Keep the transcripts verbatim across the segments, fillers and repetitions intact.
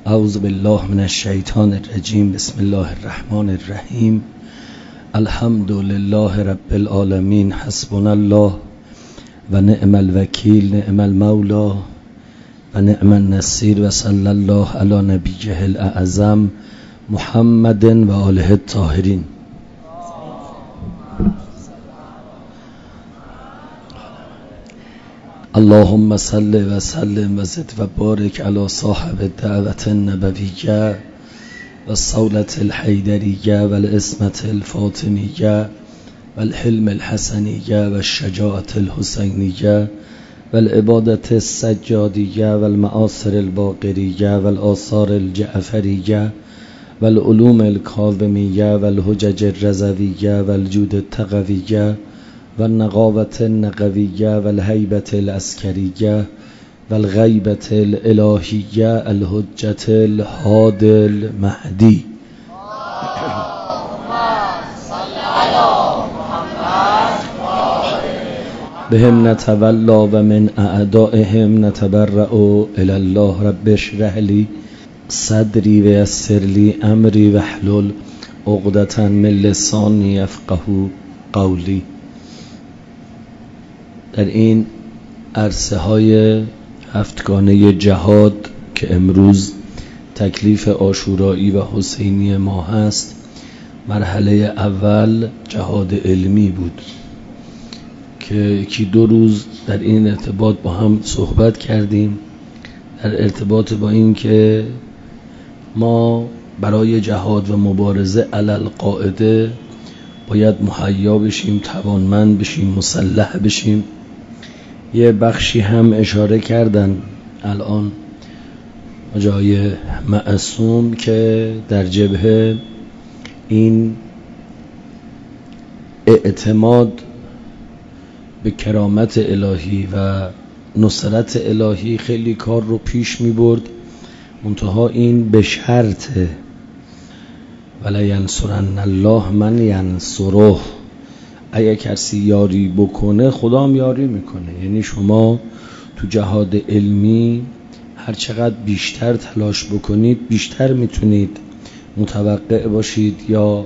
اعوذ بالله من الشیطان الرجیم. بسم الله الرحمن الرحیم. الحمد لله رب العالمین. حسبنا الله و نعم الوکیل، نعم المولا و نعم النصیر. و صلی الله علی نبیه الاعظم محمد و آله الطاهرین. اللهم صل و سلم و زد و بارک علی صاحب الدعوة النبویه و الصولة الحیدریه و العصمة الفاطمیه و الحلم الحسنیه و الشجاعة الحسینیه و العبادة السجادیه و المآثر الباقریه و الآثار الجعفریه و العلوم الکاظمیه و الحجج الرضویه و الجود التقویه و النقاوة النقویه و الهیبة العسکریه و الغیبة الالهیه الحجة الهادی المهدی. بهم نتولی و من اعدائهم نتبرأ الی الله. رب اشرح لی صدری و یسر لی امری واحلل عقدة من لسانی یفقهوا قولی. در این عرصه های هفتگانه جهاد که امروز تکلیف عاشورایی و حسینی ما هست، مرحله اول جهاد علمی بود که یکی دو روز در این ارتباط با هم صحبت کردیم، در ارتباط با این که ما برای جهاد و مبارزه علی القاعده باید مهیا بشیم، توانمند بشیم، مسلح بشیم. یه بخشی هم اشاره کردن الان جای معصوم که در جبهه این اعتماد به کرامت الهی و نصرت الهی خیلی کار رو پیش می برد، منتها این به شرطه ولا ینصرن الله من ینصره. اگه کسی یاری بکنه خدا هم یاری میکنه. یعنی شما تو جهاد علمی هر چقدر بیشتر تلاش بکنید بیشتر میتونید متوقع باشید یا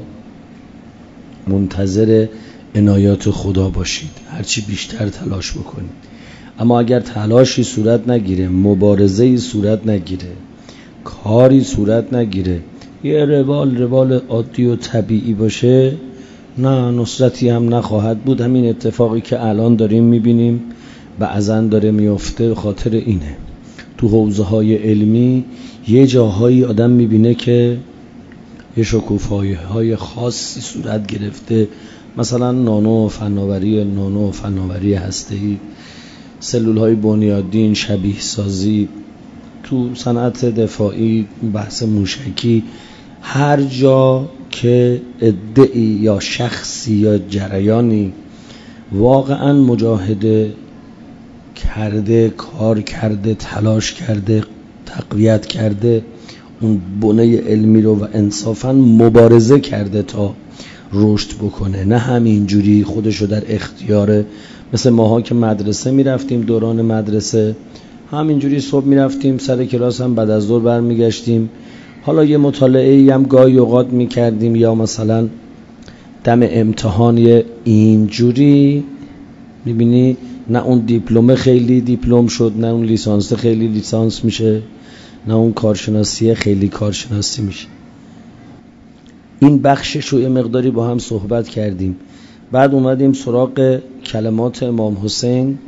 منتظر عنایات خدا باشید، هرچی بیشتر تلاش بکنید. اما اگر تلاشی صورت نگیره، مبارزه‌ای صورت نگیره، کاری صورت نگیره، یه روال روال عادی و طبیعی باشه، نه نصرتی هم نخواهد بود. همین اتفاقی که الان داریم میبینیم بعضا داره میفته به خاطر اینه. تو حوزه های علمی یه جاهایی آدم میبینه که یه شکوفایی های خاصی صورت گرفته، مثلا نانو فناوری نانو فناوری هسته‌ای، سلول های بنیادین، شبیه سازی، تو صنعت دفاعی، بحث موشکی، هر جا که ادعی یا شخصی یا جریانی واقعا مجاهده کرده، کار کرده، تلاش کرده، تقویت کرده، اون بنه علمی رو و انصافا مبارزه کرده تا رشد بکنه، نه همینجوری خودشو در اختیار. مثل ماها که مدرسه میرفتیم، دوران مدرسه همینجوری صبح میرفتیم، سر کلاس هم بعد از ظهر برمیگشتیم، حالا یه مطالعه هم گاهی اوقات میکردیم، یا مثلا دم امتحان اینجوری میبینی نه اون دیپلم خیلی دیپلم شد، نه اون لیسانس خیلی لیسانس میشه، نه اون کارشناسی خیلی کارشناسی میشه. این بخشش رو یه مقداری با هم صحبت کردیم. بعد اومدیم سراغ کلمات امام حسین،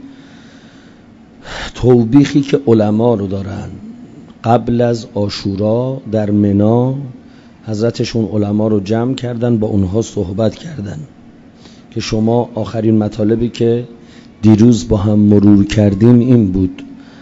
توبیخی که علما رو دارن. قبل از عاشورا در منی حضرتشون علما رو جمع کردن، با اونها صحبت کردن که شما آخرین مطالبی که دیروز با هم مرور کردیم این بود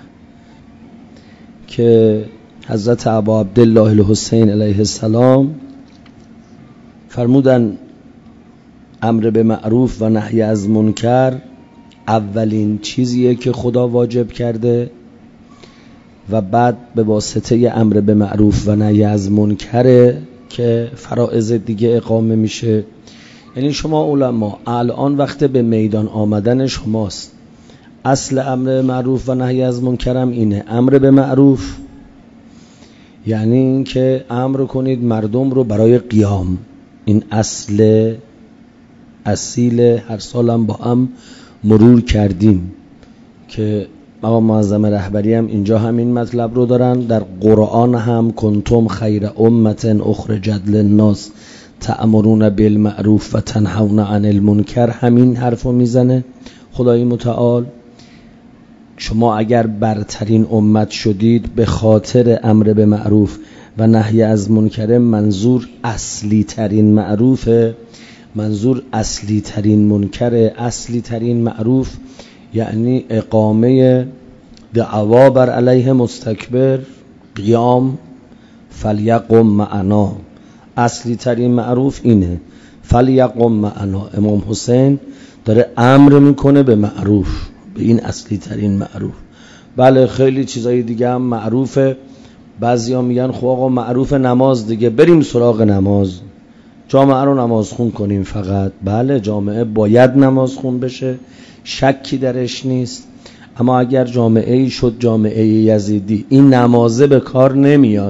که حضرت ابا عبدالله الحسین علیه السلام فرمودن امر به معروف و نهی از منکر اولین چیزیه که خدا واجب کرده و بعد به واسطه امر به معروف و نهی از منکره که فرائض دیگه اقامه میشه. یعنی شما علما الان وقت به میدان آمدن شماست. اصل امر معروف و نهی از منکرم اینه. امر به معروف یعنی این که امر کنید مردم رو برای قیام. این اصل اصیل هر سالم با هم مرور کردیم که مقام معظم رهبری هم اینجا همین مطلب رو دارن. در قرآن هم کنتم خیر امت اخرجت للناس تأمرون بالمعروف و تنهون عن المنکر همین حرفو میزنه خدای متعال. شما اگر برترین امت شدید به خاطر امر به معروف و نهی از منکر، منظور اصلی ترین معروفه، منظور اصلی ترین منکر، اصلی ترین معروف یعنی اقامه دعوا بر علیه مستکبر، قیام فلیقم معنا. اصلی ترین معروف اینه، فلیقم معنا. امام حسین داره امر میکنه به معروف، به این اصلی ترین معروف. بله خیلی چیزای دیگه هم معروفه. بعضیا میگن خب آقا معروف نماز دیگه، بریم سراغ نماز، جامعه رو نماز خون کنیم فقط. بله جامعه باید نماز خون بشه، شکی درش نیست، اما اگر جامعه ای شد جامعه یزیدی این نمازه به کار نمیاد.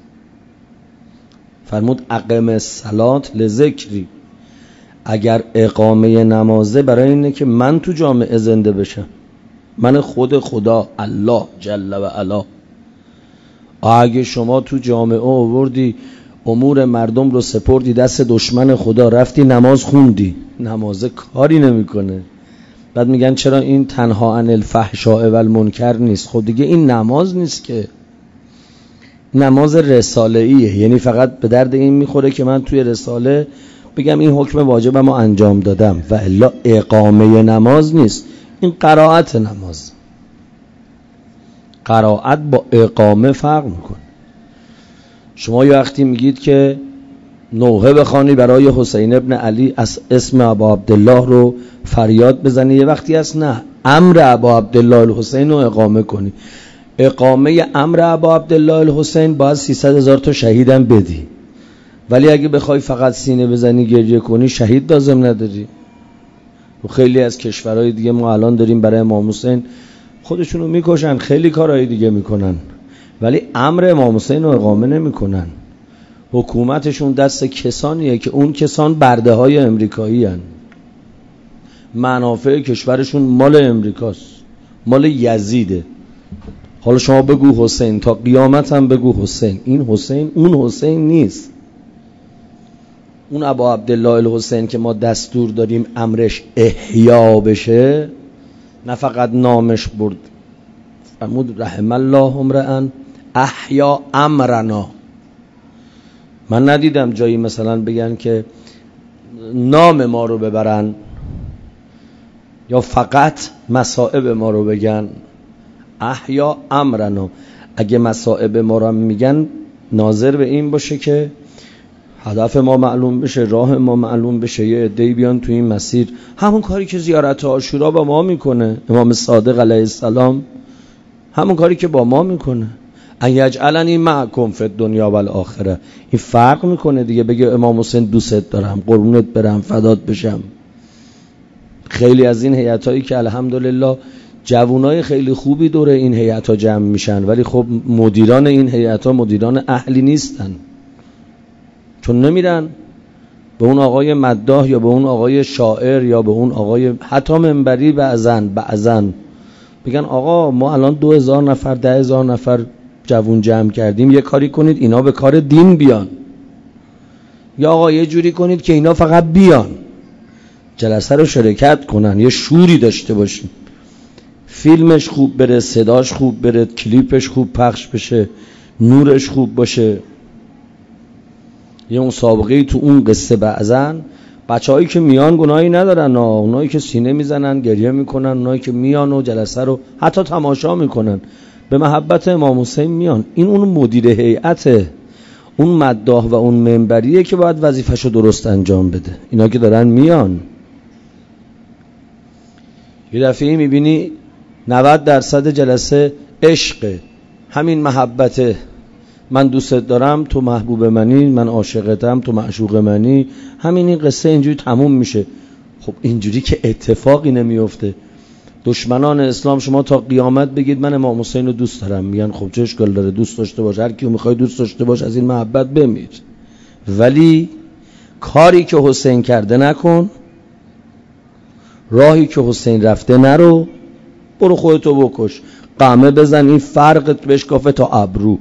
فرمود اقم الصلاة لذکری. اگر اقامه نمازه برای اینه که من تو جامعه زنده بشم، من خود خدا الله جل و علا. اگه شما تو جامعه آوردی امور مردم رو سپردی دست دشمن خدا، رفتی نماز خوندی، نمازه کاری نمیکنه. بعد میگن چرا این تنها عن الفحشاء و المنکر نیست؟ خب دیگه این نماز نیست که، نماز رساله ایه، یعنی فقط به درد این میخوره که من توی رساله بگم این حکم واجبم رو انجام دادم، و الا اقامه نماز نیست. این قرائت نماز، قرائت با اقامه فرق میکنه. شما یه وقتی میگید که نوحه بخوانی برای حسین ابن علی، از اسم ابا عبدالله رو فریاد بزنی، یه وقتی هست نه، امر ابا عبدالله الحسین رو اقامه کنی. اقامه امر ابا عبدالله الحسین باید سیصد هزار تا شهیدم بدی، ولی اگه بخوای فقط سینه بزنی گریه کنی شهید لازم نداری. و خیلی از کشورهای دیگه ما الان داریم برای امام حسین خودشونو میکشن، خیلی کارهای دیگه میکنن، ولی امر امام حسین رو اقامه نمیکنن. حکومتشون دست کسانیه که اون کسان برده های امریکایی هن. منافع کشورشون مال امریکاست، مال یزیده. حالا شما بگو حسین، تا قیامت هم بگو حسین. این حسین اون حسین نیست. اون ابا عبدالله الحسین که ما دستور داریم امرش احیا بشه، نه فقط نامش برد. فرمود رحم الله امرئ احیا امرنا. من ندیدم جایی مثلا بگن که نام ما رو ببرن یا فقط مصائب ما رو بگن. احیا امرنا. اگه مصائب ما رو میگن ناظر به این باشه که هدف ما معلوم بشه، راه ما معلوم بشه، یه عده‌ای بیان تو این مسیر. همون کاری که زیارت عاشورا با ما میکنه امام صادق علیه السلام، همون کاری که با ما میکنه. ان یجعلنی معکم فی الدنیا و الاخره. این فرق میکنه دیگه، بگه امام حسین دوست دارم، قربونت برم، فدات بشم. خیلی از این هیئتایی که الحمدلله جوانای خیلی خوبی دوره این هیئت‌ها جمع میشن، ولی خب مدیران این هیئت‌ها مدیران اهلی نیستن، چون نمیرن به اون آقای مداح یا به اون آقای شاعر یا به اون آقای حتی منبری بعضن بعضن بگن آقا ما الان دو هزار نفر ده هزار نفر جوون جمع کردیم، یه کاری کنید اینا به کار دین بیان، یا آقا یه جوری کنید که اینا فقط بیان جلسه رو شرکت کنن، یه شوری داشته باشیم، فیلمش خوب بره، صداش خوب بره، کلیپش خوب پخش بشه، نورش خوب باشه. یه مسابقه تو اون قصه بعضن بچه‌هایی که میان گناهی ندارن، اونایی که سینه میزنن گریه میکنن، اونایی که میان و جلسه رو حتی تماشا میکنن به محبت امام حسین میان. این اون مدیر هیئته، اون مداح و اون منبریه که باید وظیفه‌شو درست انجام بده. اینا که دارن میان، یه دفعه میبینی نود درصد جلسه عشق، همین محبته، من دوستت دارم تو محبوب منی، من عاشقتم تو معشوق منی، همین این قصه اینجوری تموم میشه. خب اینجوری که اتفاقی نمیفته. دشمنان اسلام شما تا قیامت بگید من امام حسین رو دوست دارم، میگن خب چه اشکال داره، دوست داشته باش، هر کیو میخوای دوست داشته باش، از این محبت بمیر، ولی کاری که حسین کرده نکن، راهی که حسین رفته نرو، برو خودتو بکش، قمه بزن این فرقت بشکافه تا ابرو،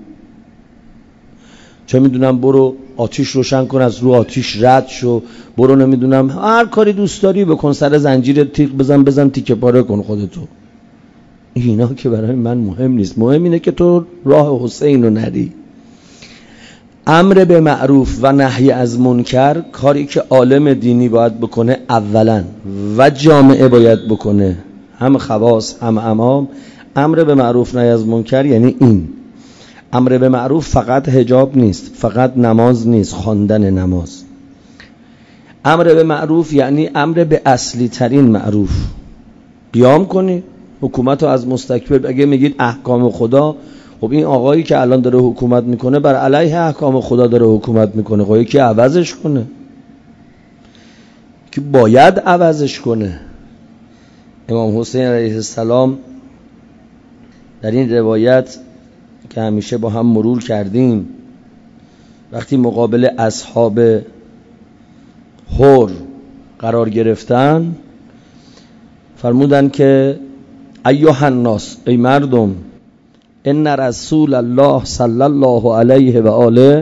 چه میدونم برو آتیش روشن کن، از رو آتیش رد شو، برو نمیدونم هر کاری دوست داری بکن، سر زنجیر تیغ بزن بزن تیکه پاره کن خودتو. اینا که برای من مهم نیست، مهم اینه که تو راه حسین رو نری. امر به معروف و نهی از منکر کاری که عالم دینی باید بکنه اولا و جامعه باید بکنه، هم خواص هم عوام. امر به معروف نهی از منکر یعنی این. امر به معروف فقط حجاب نیست، فقط نماز نیست، خواندن نماز. امر به معروف یعنی امر به اصلی ترین معروف. قیام کنی، حکومت رو از مستکبر، اگه میگید احکام خدا، خب این آقایی که الان داره حکومت میکنه بر علیه احکام خدا داره حکومت میکنه، خب یکی عوضش کنه، که باید عوضش کنه. امام حسین علیه السلام در این روایت که همیشه با هم مرور کردیم، وقتی مقابل اصحاب حر قرار گرفتن فرمودن که ایها الناس، ای مردم، ان رسول الله صلی الله علیه و آله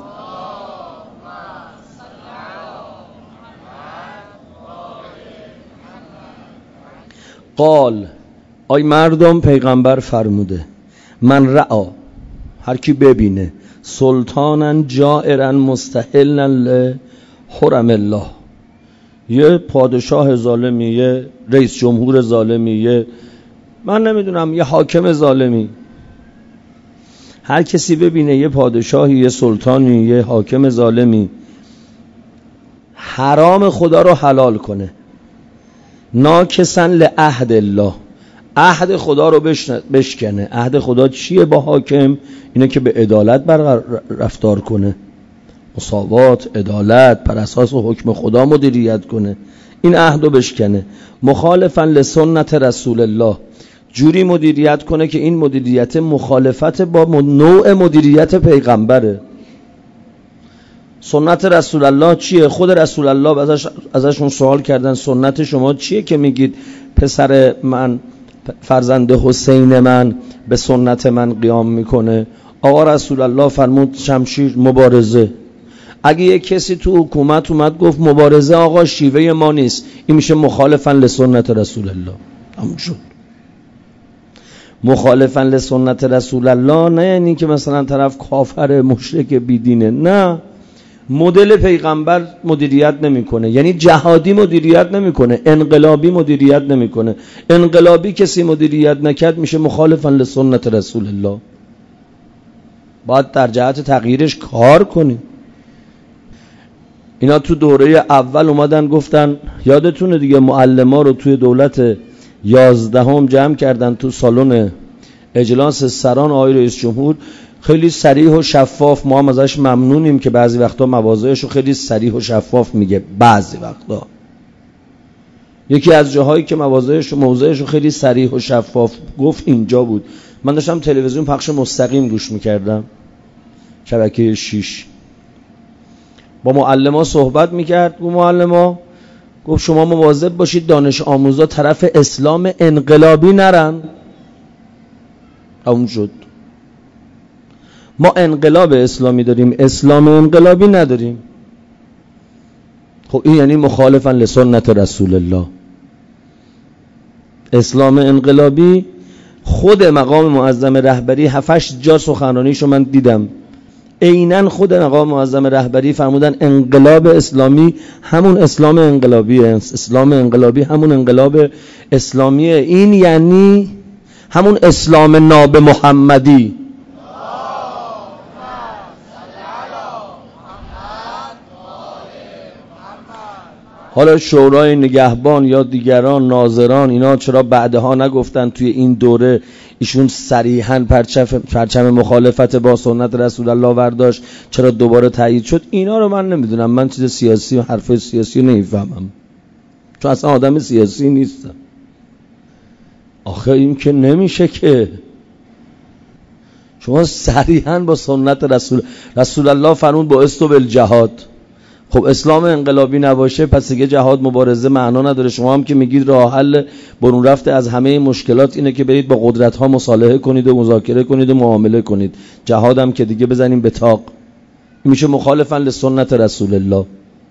قال، ای مردم، پیغمبر فرموده، من رعا، هر کی ببینه، سلطانا جائرا مستحلا لحرم الله، یه پادشاه ظالمی، یه رئیس جمهور ظالمی، یه من نمیدونم یه حاکم ظالمی، هر کسی ببینه یه پادشاهی، یه سلطانی، یه حاکم ظالمی حرام خدا رو حلال کنه، ناکسن لعهد الله، عهد خدا رو بشکنه. عهد خدا چیه با حاکم؟ اینه که به عدالت برقرار رفتار کنه، مساوات، عدالت، بر اساس حکم خدا مدیریت کنه، این عهد رو بشکنه. مخالفا لسنت رسول الله، جوری مدیریت کنه که این مدیریت مخالفت با نوع مدیریت پیغمبره. سنت رسول الله چیه؟ خود رسول الله ازش ازشون سوال کردن سنت شما چیه که میگید پسر من، فرزند حسین من به سنت من قیام میکنه؟ آقا رسول الله فرمود شمشیر، مبارزه. اگه یک کسی تو حکومت اومد گفت مبارزه آقا شیوه ما نیست، این میشه مخالفا لسنت رسول الله. همون شد. مخالفا لسنت رسول الله نه یعنی که مثلا طرف کافر، مشرک، بیدینه، نه، مدل پیغمبر مدیریت نمیکنه، یعنی جهادی مدیریت نمیکنه، انقلابی مدیریت نمیکنه. انقلابی کسی مدیریت نکرد میشه مخالفا لسنت رسول الله، باید در جهت تغییرش کار کنیم. اینا تو دوره اول اومدن گفتن، یادتونه دیگه، معلما رو توی دولت یازدهم جمع کردن تو سالن اجلاس سران آقای رئیس جمهور، خیلی صریح و شفاف. ما هم ازش ممنونیم که بعضی وقتا مواضعش رو خیلی صریح و شفاف میگه. بعضی وقتا یکی از جاهایی که مواضعش و موضعش رو خیلی صریح و شفاف گفت اینجا بود. من داشتم تلویزیون پخش مستقیم گوش میکردم، شبکه شیش، با معلما صحبت میکرد. با معلما گفت شما مواظب باشید دانش آموزا طرف اسلام انقلابی نرن. اون شد. ما انقلاب اسلامی داریم، اسلام انقلابی نداریم. خب این یعنی مخالفا لسنت رسول الله. اسلام انقلابی، خود مقام معظم رهبری هفتش جا سخنرانیشو من دیدم، عیناً خود مقام معظم رهبری فرمودن انقلاب اسلامی همون اسلام انقلابیه، اسلام انقلابی همون انقلاب اسلامیه. این یعنی همون اسلام ناب محمدی. حالا شورای نگهبان یا دیگران ناظران اینا چرا بعدها نگفتن توی این دوره ایشون صریحاً پرچم پرچم مخالفت با سنت رسول الله برداشت، چرا دوباره تایید شد؟ اینا رو من نمیدونم، من چیز سیاسی و حرف سیاسی رو نمیفهمم، چون اصلا آدم سیاسی نیستم. آخه این که نمیشه که شما صریحاً با سنت رسول رسول الله فرمود با استو بالجهاد. خب اسلام انقلابی نباشه پس دیگه جهاد مبارزه معنا نداره. شما هم که میگید راه حل برون رفته از همه مشکلات اینه که برید با قدرت ها مصالحه کنید و مذاکره کنید و معامله کنید، جهاد هم که دیگه بزنیم به طاق. میشه مخالفاً لسنت رسول الله.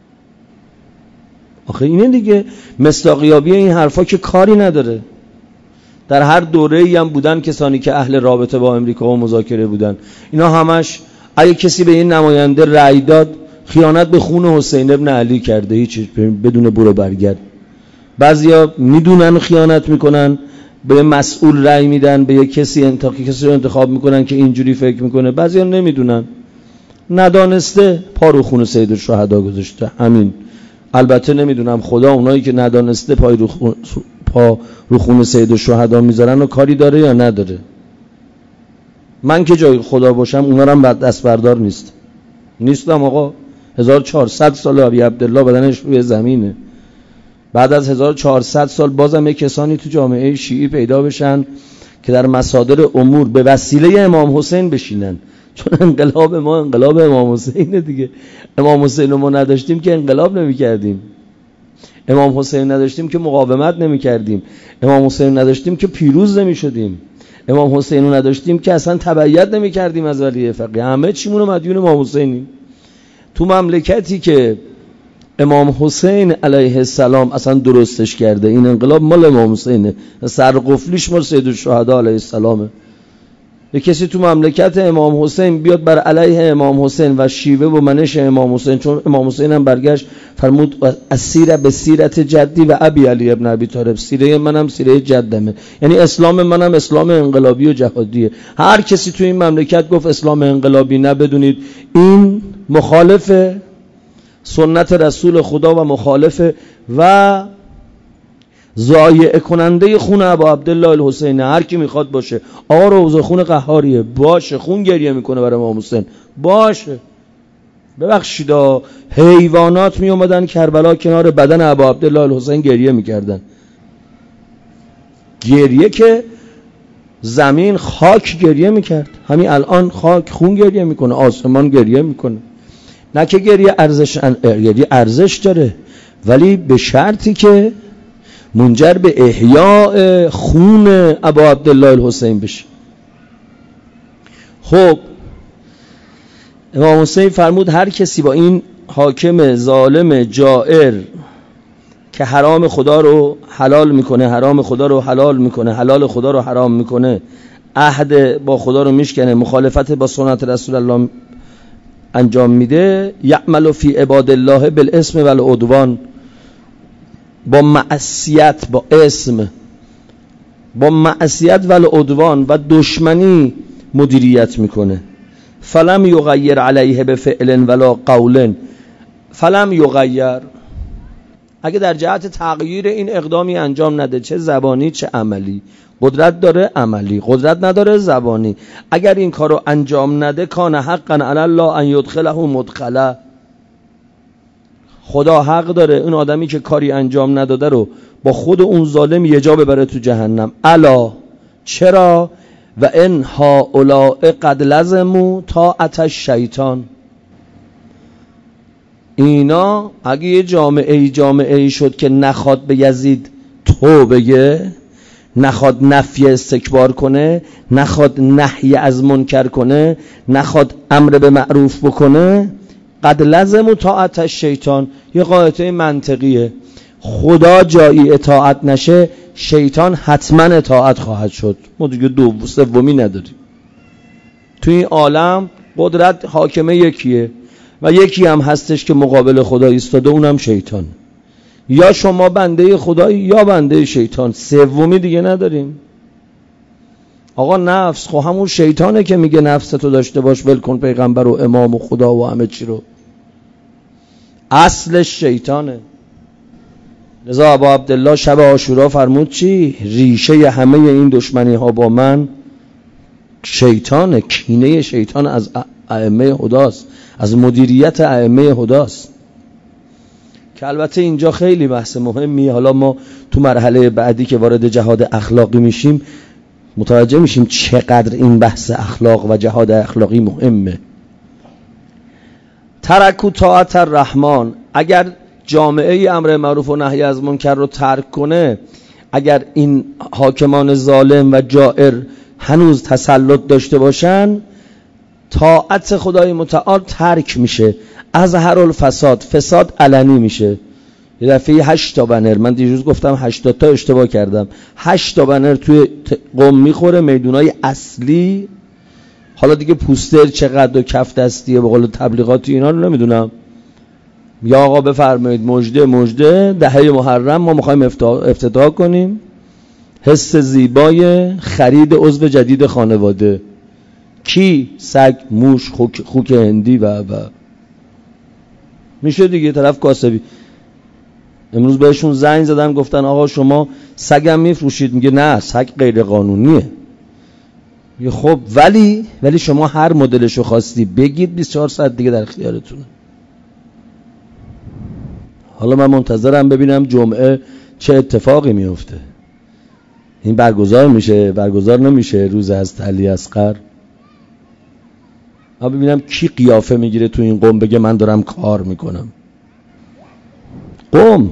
آخه اینه دیگه، مصداقیابی این حرفا که کاری نداره. در هر دوره‌ای هم بودن کسانی که اهل رابطه با امریکا و مذاکره بودن، اینا همش اگه کسی به این نماینده رأی داد خیانت به خون حسین ابن علی کرده، هیچ بدون برو برگرد. بعضیا میدونن خیانت میکنن، به مسئول رأی میدن، به یک کسی انتخاب کسی رو انتخاب میکنن که اینجوری فکر میکنه. بعضیا نمیدونن، ندانسته پا رو خون سید الشهدا گذاشته. همین. البته نمیدونم خدا اونایی که ندانسته پای رو خون پا رو خون سید الشهدا میذارن و کاری داره یا نداره. من که جای خدا باشم اونا رو هم بعد دست بردار نیست نیستم آقا. هزار و چهارصد سال ابی عبدالله بدنش روی زمینه. بعد از هزار و چهارصد سال بازم یک کسانی تو جامعه شیعی پیدا بشن که در مصادر امور به وسیله امام حسین بشینن. چون انقلاب ما انقلاب امام حسینه دیگه. امام حسین رو ما نداشتیم که انقلاب نمی کردیم. امام حسین نداشتیم که مقاومت نمی کردیم. امام حسین نداشتیم که پیروز نمی شدیم. امام حسین رو نداشتیم که اصلا تبعیت نمی کردیم از ولی فقیه. همه چیمون رو مدیون امام حسینیم. تو مملکتی که امام حسین علیه السلام اصلا درستش کرده، این انقلاب مال امام حسینه، سرقفلیش مال سید الشهدا علیه السلامه. یه کسی تو مملکت امام حسین بیاد بر علیه امام حسین و شیوه و منش امام حسین، چون امام حسین هم برگشت فرمود اسیر به سیرت جدی و ابی علی ابن ابی طالب، سیره منم سیره جدمه، یعنی اسلام منم اسلام انقلابی و جهادیه. هر کسی تو این مملکت گفت اسلام انقلابی نه، بدونید این مخالف سنت رسول خدا و مخالف و ضایع کننده خون ابا عبدالله الحسین. هر کی میخواد باشه آقا روزه خون قهاریه باشه، خون گریه میکنه برای امام حسین باشه. ببخشیدا حیوانات می اومدن کربلا کنار بدن ابا عبدالله الحسین گریه میکردن. گریه که زمین خاک گریه میکرد، همین الان خاک خون گریه میکنه، آسمان گریه میکنه. نه که گریه ارزش گریه ارزش داره، ولی به شرطی که منجر به احیاء خون ابا عبدالله الحسین بشه. خب امام حسین فرمود هر کسی با این حاکم ظالم جائر که حرام خدا رو حلال میکنه، حرام خدا رو حلال میکنه، حلال خدا رو حرام میکنه، عهد با خدا رو میشکنه، مخالفت با سنت رسول الله انجام میده، یعمل فی عباد الله بالاسم والعدوان، با معصیت، با اسم، با معصیت و العدوان و دشمنی مدیریت میکنه. فلم یغیر علیه بفعل ولا قول، فلم یغیر، اگه در جهت تغییر این اقدامی انجام نده، چه زبانی چه عملی، قدرت داره عملی، قدرت نداره زبانی، اگر این کارو انجام نده کان حقا علی الله ان یدخله مدخله، خدا حق داره اون آدمی که کاری انجام نداده رو با خود اون ظالم یه جا ببره تو جهنم. الا چرا؟ و ان هؤلاء قد لزموا طاعت الشیطان، اینا اگه یه جامعه ای جامعه ای شد که نخواد به یزید تو بگه، نخواد نفی استکبار کنه، نخواد نهی از منکر کنه، نخواد امر به معروف بکنه، قد لزموا طاعت الشیطان، یه قاعده منطقیه، خدا جایی اطاعت نشه شیطان حتما اطاعت خواهد شد. ما دیگه دو سومی نداریم. تو این عالم قدرت حاکمه یکیه و یکی هم هستش که مقابل خدا ایستاده، اونم شیطان. یا شما بنده خدایی یا بنده شیطان، سومی دیگه نداریم. آقا نفس خب همون شیطانه که میگه نفستو داشته باش، ول کن پیغمبر و امام و خدا و همه چی رو، اصلش شیطانه. لذا ابا عبدالله شب عاشورا فرمود چی؟ ریشه همه این دشمنی ها با من شیطانه، کینه شیطان از ائمه هداست، از مدیریت ائمه هداست. که البته اینجا خیلی بحث مهمی. حالا ما تو مرحله بعدی که وارد جهاد اخلاقی میشیم متوجه میشیم چقدر این بحث اخلاق و جهاد اخلاقی مهمه. ترکو طاعت الرحمن، اگر جامعه امر معروف و نهی از منکر رو ترک کنه، اگر این حاکمان ظالم و جائر هنوز تسلط داشته باشن، طاعت خدای متعال ترک میشه. اظهر الفساد، فساد علنی میشه. یه دفعه هشت تا بنر، من دیروز گفتم هشتاد تا اشتباه کردم، هشت تا بنر توی قم میخوره، میدونای اصلی. حالا دیگه پوستر چقدر و کف دستیه به قول تبلیغاتی اینا رو نمیدونم. یا آقا بفرمایید مژده مژده دهه محرم ما میخوایم افتتاح کنیم، حس زیبای خرید عضو جدید خانواده. کی؟ سگ، موش، خوک, خوک هندی و و میشه دیگه. طرف کاسبی امروز بهشون زنگ زدن گفتن آقا شما سگم میفروشید؟ میگه نه، سگ غیر قانونیه. میگه خب ولی ولی شما هر مدلشو خواستی بگید، بیست و چهار ساعت دیگه در اختیارتونه. حالا من منتظرم ببینم جمعه چه اتفاقی میفته. این برگزار میشه برگزار نمیشه روز از علی اصغر؟ من ببینم کی قیافه میگیره تو این قم بگه من دارم کار میکنم. قم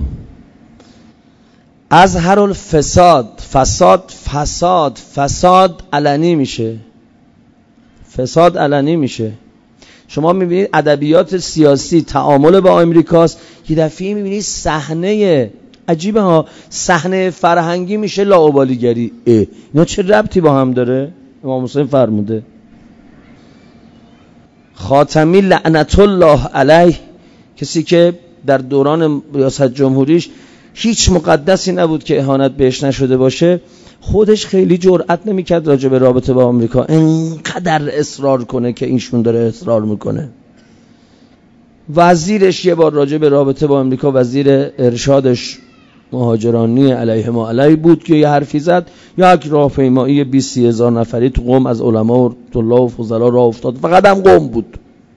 اظهر الفساد، فساد فساد فساد علنی میشه. فساد علنی میشه. شما میبینید ادبیات سیاسی تعامل با آمریکاست، یه دفعه میبینید صحنه عجیبه ها، صحنه فرهنگی میشه لاابالیگری. اینا چه ربطی با هم داره؟ امام حسین فرموده خاتمی لعنت الله علیه، کسی که در دوران ریاست جمهوریش هیچ مقدسی نبود که اهانت بهش نشده باشه، خودش خیلی جرئت نمیکرد راجع به رابطه با آمریکا اینقدر اصرار کنه که اینشون داره اصرار میکنه. وزیرش یه بار راجع به رابطه با آمریکا، وزیر ارشادش مهاجرانی علیه ما علیه بود که یه حرفی زد، یک راهپیمایی بیست هزار نفری تو قم از علما و طلاب و فضلا راه افتاد، فقط هم قم بود.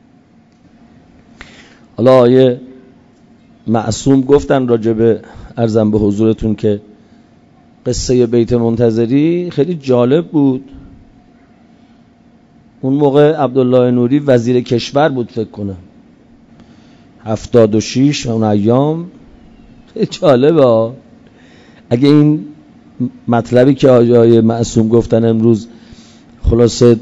حالا آیه معصوم گفتن راجع به عرضم به حضورتون که قصه بیت منتظری خیلی جالب بود. اون موقع عبدالله نوری وزیر کشور بود فکر کنم، هفتاد و شیش اون ایام. خیلی جالبه. اگه این مطلبی که آقای معصوم گفتن امروز خلاصه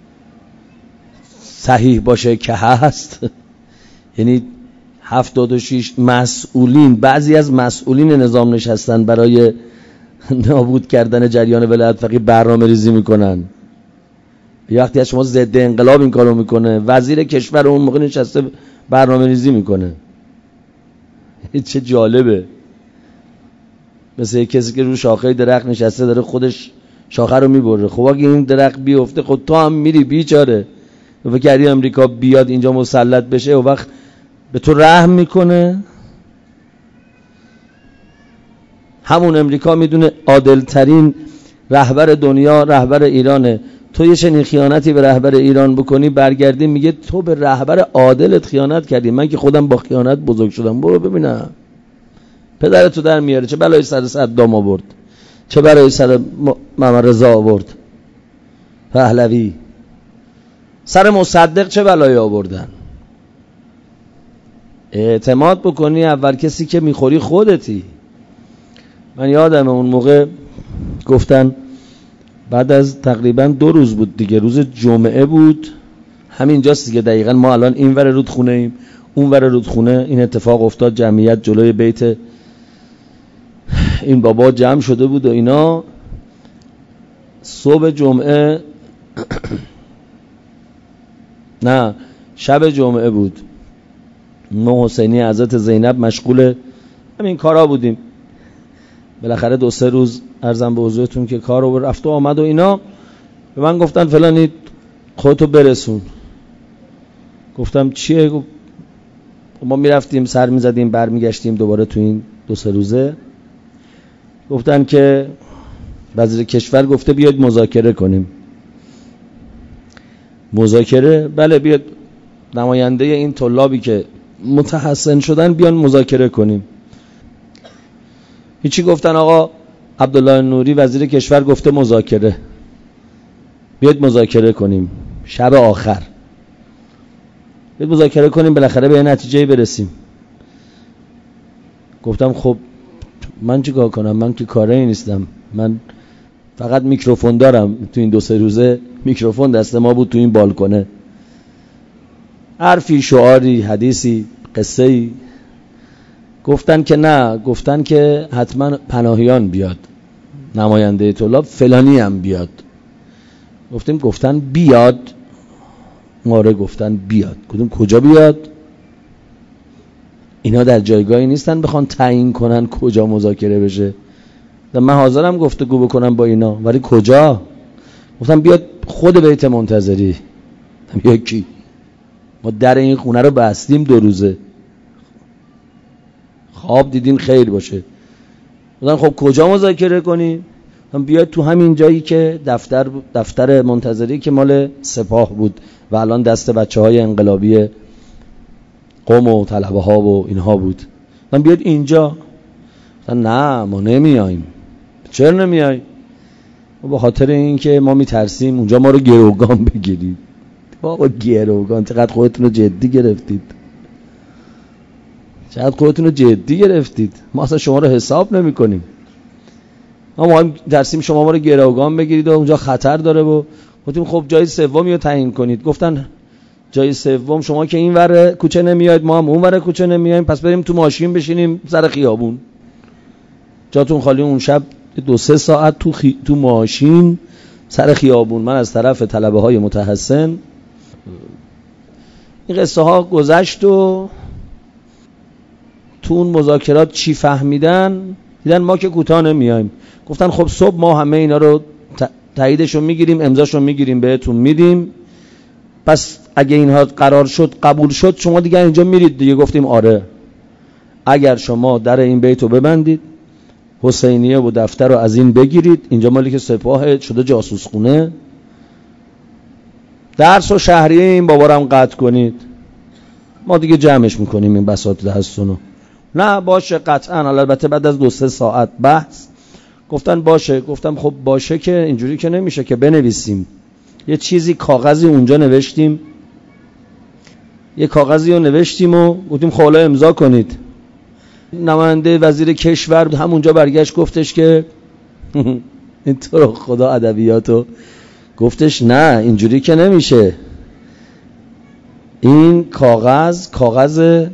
صحیح باشه که هست، یعنی هفتاد و شیش مسئولین، بعضی از مسئولین نظام نشستن برای نابود کردن جریان ولایت فقیه برنامه ریزی میکنن. یه وقتی از شما ضد انقلاب این کارو میکنه، وزیر کشور اون موقع نشسته برنامه ریزی میکنه. چه جالبه. مثل کسی که رو شاخه درخت نشسته داره خودش شاخه رو میبره. خب اگه این درخت بیفته خود تو هم میری بیچاره. فکری امریکا بیاد اینجا مسلط بشه و وقت به تو رحم میکنه؟ همون امریکا میدونه عادل ترین رهبر دنیا رهبر ایرانه. تو یه چنین خیانتی به رهبر ایران بکنی، برگردی میگه تو به رهبر عادلت خیانت کردی. من که خودم با خیانت بزرگ شدم. برو ببینم پدرتو در میاره. چه بلایی سر صدام آورد، چه بلایی سر محمد رضا آورد پهلوی، سر مصدق چه بلایی آوردن. اعتماد بکنی اول کسی که میخوری خودتی. من یادم اون موقع گفتن بعد از تقریبا دو روز بود دیگه، روز جمعه بود، همینجاست دیگه دقیقا. ما الان این ور رودخونه ایم، اون ور رودخونه. این اتفاق افتاد، جمعیت جلوی بیت این بابا جمع شده بود و اینا. صبح جمعه نه شب جمعه بود، ما حسینی حضرت زینب مشغول همین کارا بودیم. بالاخره دو سه روز عرضم به حضورتون که کار رو رفت و آمد و اینا. به من گفتن فلانی خودتو برسون. گفتم چیه؟ ما میرفتیم سر میزدیم برمیگشتیم دوباره تو این دو سه روزه. گفتن که وزیر کشور گفته بیاید مذاکره کنیم. مذاکره؟ بله بیاد. نماینده این طلابی که متحسن شدن بیان مذاکره کنیم. هیچی گفتن آقا عبدالله نوری وزیر کشور گفته مذاکره، بیاید مذاکره کنیم شب آخر، بیاید مذاکره کنیم بالاخره به نتیجه برسیم. گفتم خب من چیکار کنم؟ من که کاری نیستم، من فقط میکروفون دارم. تو این دو سه روزه میکروفون دست ما بود تو این بالکنه، حرفی، شعاری، حدیثی، قصه‌ای. گفتن که نه، گفتن که حتما پناهیان بیاد، نماینده طلاب فلانی هم بیاد. گفتیم گفتن بیاد؟ آره گفتن بیاد. گفتیم کجا بیاد؟ اینا در جایگاهی نیستن بخوان تعیین کنن کجا مذاکره بشه. من حاضرم گفتگو بکنم با اینا، ولی کجا؟ گفتم بیاد خود بیت منتظری. بیا کی؟ ما در این خونه رو بستیم دو روزه، خواب دیدیم خیر باشه. گفتم خب کجا مذاکره کنیم؟ بیاد تو همین جایی که دفتر دفتر منتظری که مال سپاه بود و الان دست بچه‌های انقلابی قم و طلبه ها و اینها بود. من بیاد اینجا. نه ما نمیایم. چرا نمیای؟ به خاطر اینکه ما میترسیم اونجا ما رو گروگان بگیرید. بابا گروگان؟ چقدر خودتون رو جدی گرفتید، چقدر خودتون رو جدی گرفتید. ما اصلا شما رو حساب نمی کنیم. ما ما ترسیم شما ما رو گروگان بگیرید و اونجا خطر داره. و گفتیم خب جای سومی رو تعیین کنید. گفتن جای سوم شما که این ور کوچه نمیاید ما هم اون ور کوچه نمیایم، پس بریم تو ماشین بشینیم سر خیابون. جاتون خالی. اون شب دو سه ساعت تو, خی... تو ماشین سر خیابون، من از طرف طلبه های متحسن. این قصه ها گذشت و تو اون مذاکرات چی فهمیدن؟ دیدن ما که کوتاه نمیایم. گفتن خب صبح ما همه اینا رو تاییدشو میگیریم، امضاشو میگیریم، بهتون میدیم. پس اگه اینها قرار شد قبول شد شما دیگه اینجا میرید دیگه. گفتیم آره، اگر شما در این بیتو ببندید، حسینیه و دفتر رو از این بگیرید، اینجا مالی که سپاه شده جاسوس خونه، درس و شهریه این بابارم قطع کنید، ما دیگه جمعش میکنیم این بساط دستونو. نه باشه قطعا. البته بعد از دو سه ساعت بحث گفتن باشه. گفتم خب باشه که اینجوری که نمیشه که بنویسیم یه چیزی، کاغذی اونجا نوشتیم، یه کاغذی رو نوشتیم و گفتیم خب حالا امضا کنید. نماینده وزیر کشور همونجا برگشت گفتش که این تو رو خدا ادبیاتو، گفتش نه اینجوری که نمیشه، این کاغذ کاغذ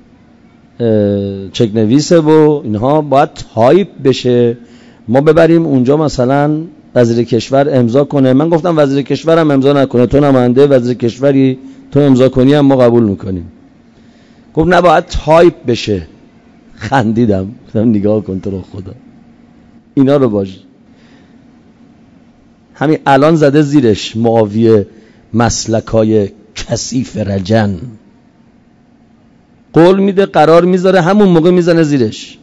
چک نویسه و اینها باید تایپ بشه، ما ببریم اونجا مثلا وزیر کشور امضا کنه. من گفتم وزیر کشور هم امضا نکنه، تو نماینده وزیر کشوری، تو امضا کنی هم ما قبول میکنیم. گفت نه باید تایپ بشه. خندیدم، گفتم نگاه کن تو رو خدا اینا رو باش. همین الان زده زیرش معاویه مسلکای کثیف رجن، قول میده قرار میذاره همون موقع میزنه زیرش.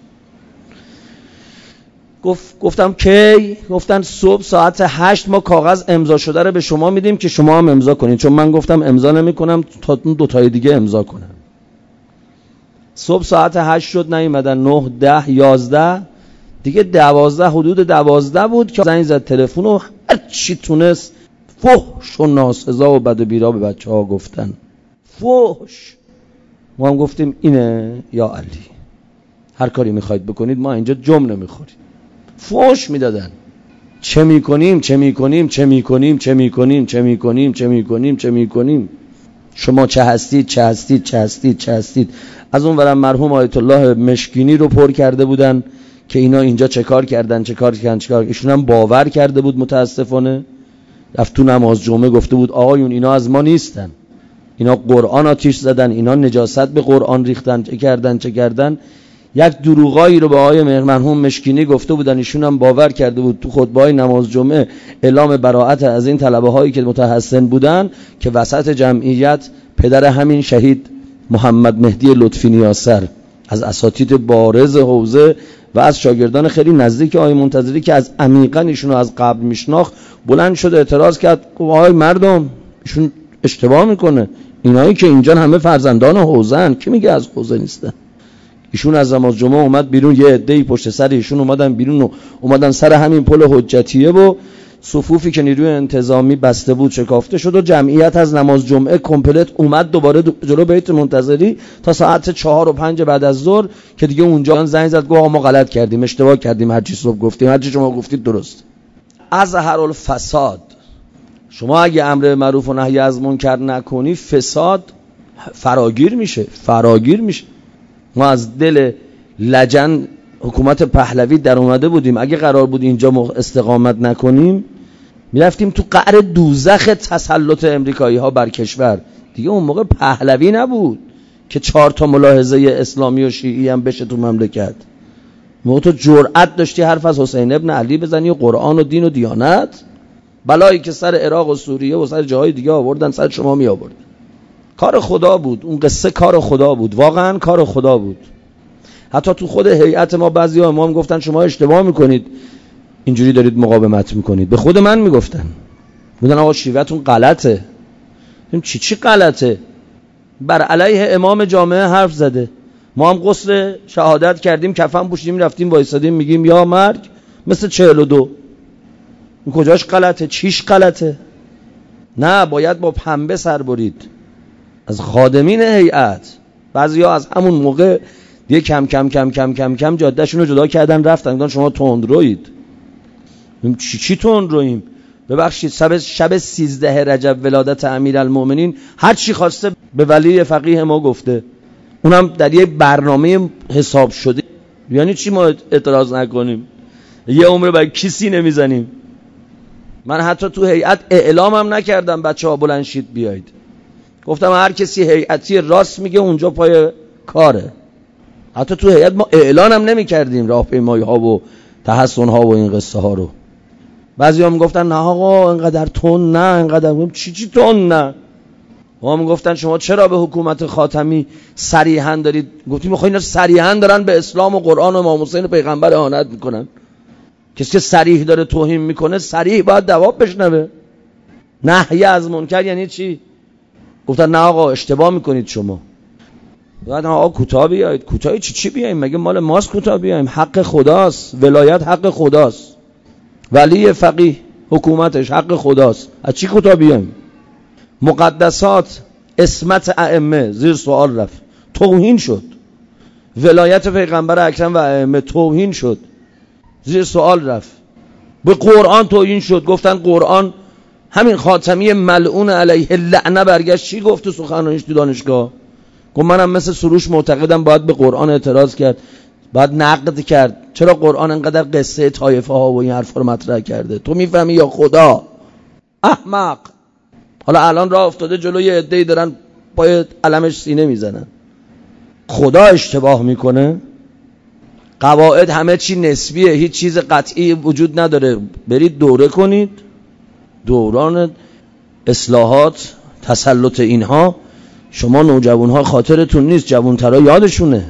گفت گفتم کی؟ گفتن صبح ساعت هشت ما کاغذ امضا شده رو به شما میدیم که شما هم امضا کنید، چون من گفتم امضا نمیکنم تا دو تای دیگه امضا کنم. صبح ساعت هشت شد نیومدن، نه ده یازده دیگه، دوازده حدود دوازده بود که زنگ زد تلفن و هر چی تونست فحش و ناسزا و بد و بیرا به بچه ها گفتن. فحش. ما هم گفتیم اینه یا علی، هر کاری میخواید بکنید ما اینجا جم نمیخوریم. فحش میدادن. چه میکنیم چه میکنیم چه میکنیم چه میکنیم چه میکنیم چه میکنیم چه میکنیم شما چه هستید چه هستید چه هستید چه هستید. از اون ورم مرحوم آیت الله مشکینی رو پر کرده بودن که اینا اینجا چه کار کردن چه کار کردن چه کار. ایشون هم باور کرده بود متاسفانه، رفت تو نماز جمعه گفته بود آقایون اینا از ما نیستن، اینا قرآن آتیش زدن، اینا نجاست به قرآن ریختن، چه کردن چه کردن. یک دروغایی رو به آقای مرحوم مشکینی گفته بودن، ایشون هم باور کرده بود. تو خطبه‌های نماز جمعه اعلام براءت از این طلبه هایی که متحسن بودن که وسط جمعیت پدر همین شهید محمد مهدی لطفی نیاسر از اساتید بارز حوزه و از شاگردان خیلی نزدیک آقای منتظری که از عمیقا ایشون رو از قبل میشناخت بلند شد اعتراض کرد. آقای مردم ایشون اشتباه میکنه، اینایی که اینجا همه فرزندان حوزه‌ان، کی میگه از حوزه نیستن؟ ایشون از نماز جمعه اومد بیرون، یه عده‌ای پشت سر ایشون اومدن بیرون و اومدن سر همین پل حجتیه و صفوفی که نیروی انتظامی بسته بود شکافته شد و جمعیت از نماز جمعه کمپلت اومد دوباره جلو بیت منتظری تا ساعت چهار و پنج بعد از ظهر که دیگه اونجا زنگ زد گفت ما غلط کردیم، اشتباه کردیم، هر چی صبح گفتیم، هر چی شما گفتید درست. اظهر الفساد، شما اگه امر معروف و نهی از منکر نکنی فساد فراگیر میشه، فراگیر میشه. ما از دل لجن حکومت پهلوی در اومده بودیم، اگه قرار بود اینجا استقامت نکنیم میرفتیم تو قعر دوزخ تسلط امریکایی ها بر کشور. دیگه اون موقع پهلوی نبود که چهار تا ملاحظه اسلامی و شیعی هم بشه تو مملکت. موقع تو جرأت داشتی حرف از حسین ابن علی بزنی و قرآن و دین و دیانت، بلایی که سر عراق و سوریه و سر جاهای دیگه آوردن سر شما می آوردن. کار خدا بود اون قصه، کار خدا بود، واقعا کار خدا بود. حتی تو خود هیئت ما بعضیا امام گفتن شما اشتباه میکنید اینجوری دارید مقاومت میکنید. به خود من میگفتن، میگن آقا شیوهتون غلطه. چی چی غلطه؟ بر علیه امام جامعه حرف زده. ما هم غسل شهادت کردیم، کفن پوشیدیم، رفتیم وایسادیم میگیم یا مرگ مثل چهل و دو. این کجاش غلطه؟ چیش غلطه؟ نه، باید با پنبه سر برید. از خادمین هیئت بعضیا از همون موقع دیگه کم کم کم کم کم کم جادهشون رو جدا کردن رفتن، گفتن شما تندروید. چی چی تندرویم؟ ببخشید شب شب سیزده رجب ولادت امیرالمومنین هر چی خواسته به ولی فقیه ما گفته، اونم در یه برنامه حساب شده. یعنی چی ما اعتراض نکنیم؟ یه عمر برای کسی نمیزنیم. من حتی تو هیئت اعلامم نکردم بچه‌ها بلند شید بیایید، گفتم هر کسی هیئتی راست میگه اونجا پای کاره. حتی تو هیئت ما اعلانم نمی کردیم راهپیمایی ها و تحسن ها و این قصه ها رو. بعضی ها میگفتن نه آقا اینقدر تون نه، اینقدر چی چی تون نه. ما میگفتن شما چرا به حکومت خاتمی صریحا دارید؟ گفتیم میخوای اینا صریحا دارن به اسلام و قرآن و امام حسین پیغمبر اهانت میکنن. کسی که صریح داره توهین میکنه صریح باید جواب بشنوه. نهی از منکر یعنی چی؟ گفتن نه آقا اشتباه میکنید شما. بعد آقا کوتاه بیایید. کوتاه چی چی بیاییم؟ مگه مال ماست کوتاه بیاییم؟ حق خداست، ولایت حق خداست، ولی فقیه حکومتش حق خداست، از چی کوتاه بیاییم؟ مقدسات اسمت ائمه زیر سوال رفت، توهین شد. ولایت پیغمبر اکرم و ائمه توهین شد، زیر سوال رفت. به قرآن توهین شد، گفتن قرآن همین خاتمی ملعون علیه لعنه برگشت چی گفت تو سخنرانیش تو دانشگاه؟ گفت منم مثل سروش معتقدم باید به قرآن اعتراض کرد، باید نقد کرد. چرا قرآن انقدر قصه طایفه ها و این حرفا رو مطرح کرده؟ تو میفهمی یا خدا؟ احمق. حالا الان راه افتاده جلوی عده‌ای دارن پای علمش سینه میزنن. خدا اشتباه میکنه؟ قواعد همه چی نسبیه، هیچ چیز قطعی وجود نداره. برید دوره کنید، دوران اصلاحات تسلط اینها. شما نوجوانها خاطرتون نیست، جوانترها یادشونه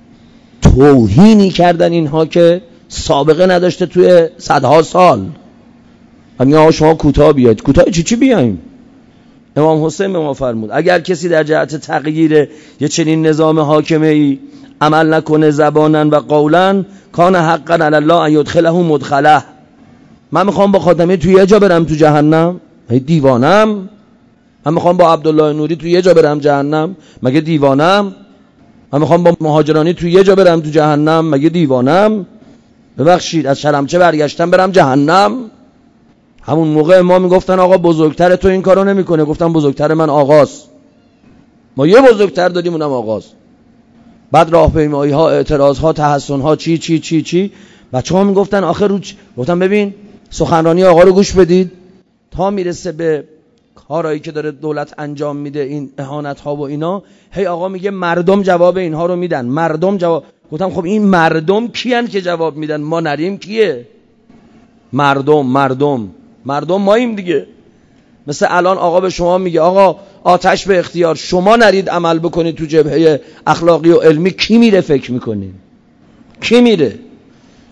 توهینی کردن اینها که سابقه نداشته توی صدها سال. همین شما کوتاه بیاید. کوتاه چی چی بیایم؟ امام حسین به ما فرمود اگر کسی در جهت تغییر یه چنین نظام حاکمه ای عمل نکنه زبانن و قولن، کان حقا علی الله ان یدخله مدخله. من میخوام با خاتمی توی یه جا برم تو جهنم؟ هی دیوانم؟ من میخوام با عبدالله نوری توی یه جا برم جهنم؟ مگه دیوانم؟ من میخوام با مهاجرانی توی یه جا برم تو جهنم؟ مگه دیوانم؟ ببخشید از شلمچه برگشتم برم جهنم؟ همون موقع ما میگفتن آقا بزرگتر تو این کارو نمیکنه. گفتم بزرگتر من آقاست. ما یه بزرگتر دادیم اونم آقاست. بعد راهپیمایی ها، اعتراض ها، تحسن ها، چی چی چی چی. بچه‌ها میگفتن آخر رو چ... گفتم ببین سخنرانی آقا رو گوش بدید تا میرسه به کارایی که داره دولت انجام میده، این اهانت ها و اینا، هی آقا میگه مردم جواب اینها رو میدن. مردم جواب. گفتم خب این مردم کیان که جواب میدن؟ ما نریم کیه؟ مردم مردم مردم ماییم دیگه. مثل الان آقا به شما میگه آقا آتش به اختیار، شما نرید عمل بکنید تو جبهه اخلاقی و علمی، کی میره فکر میکنین؟ کی میره؟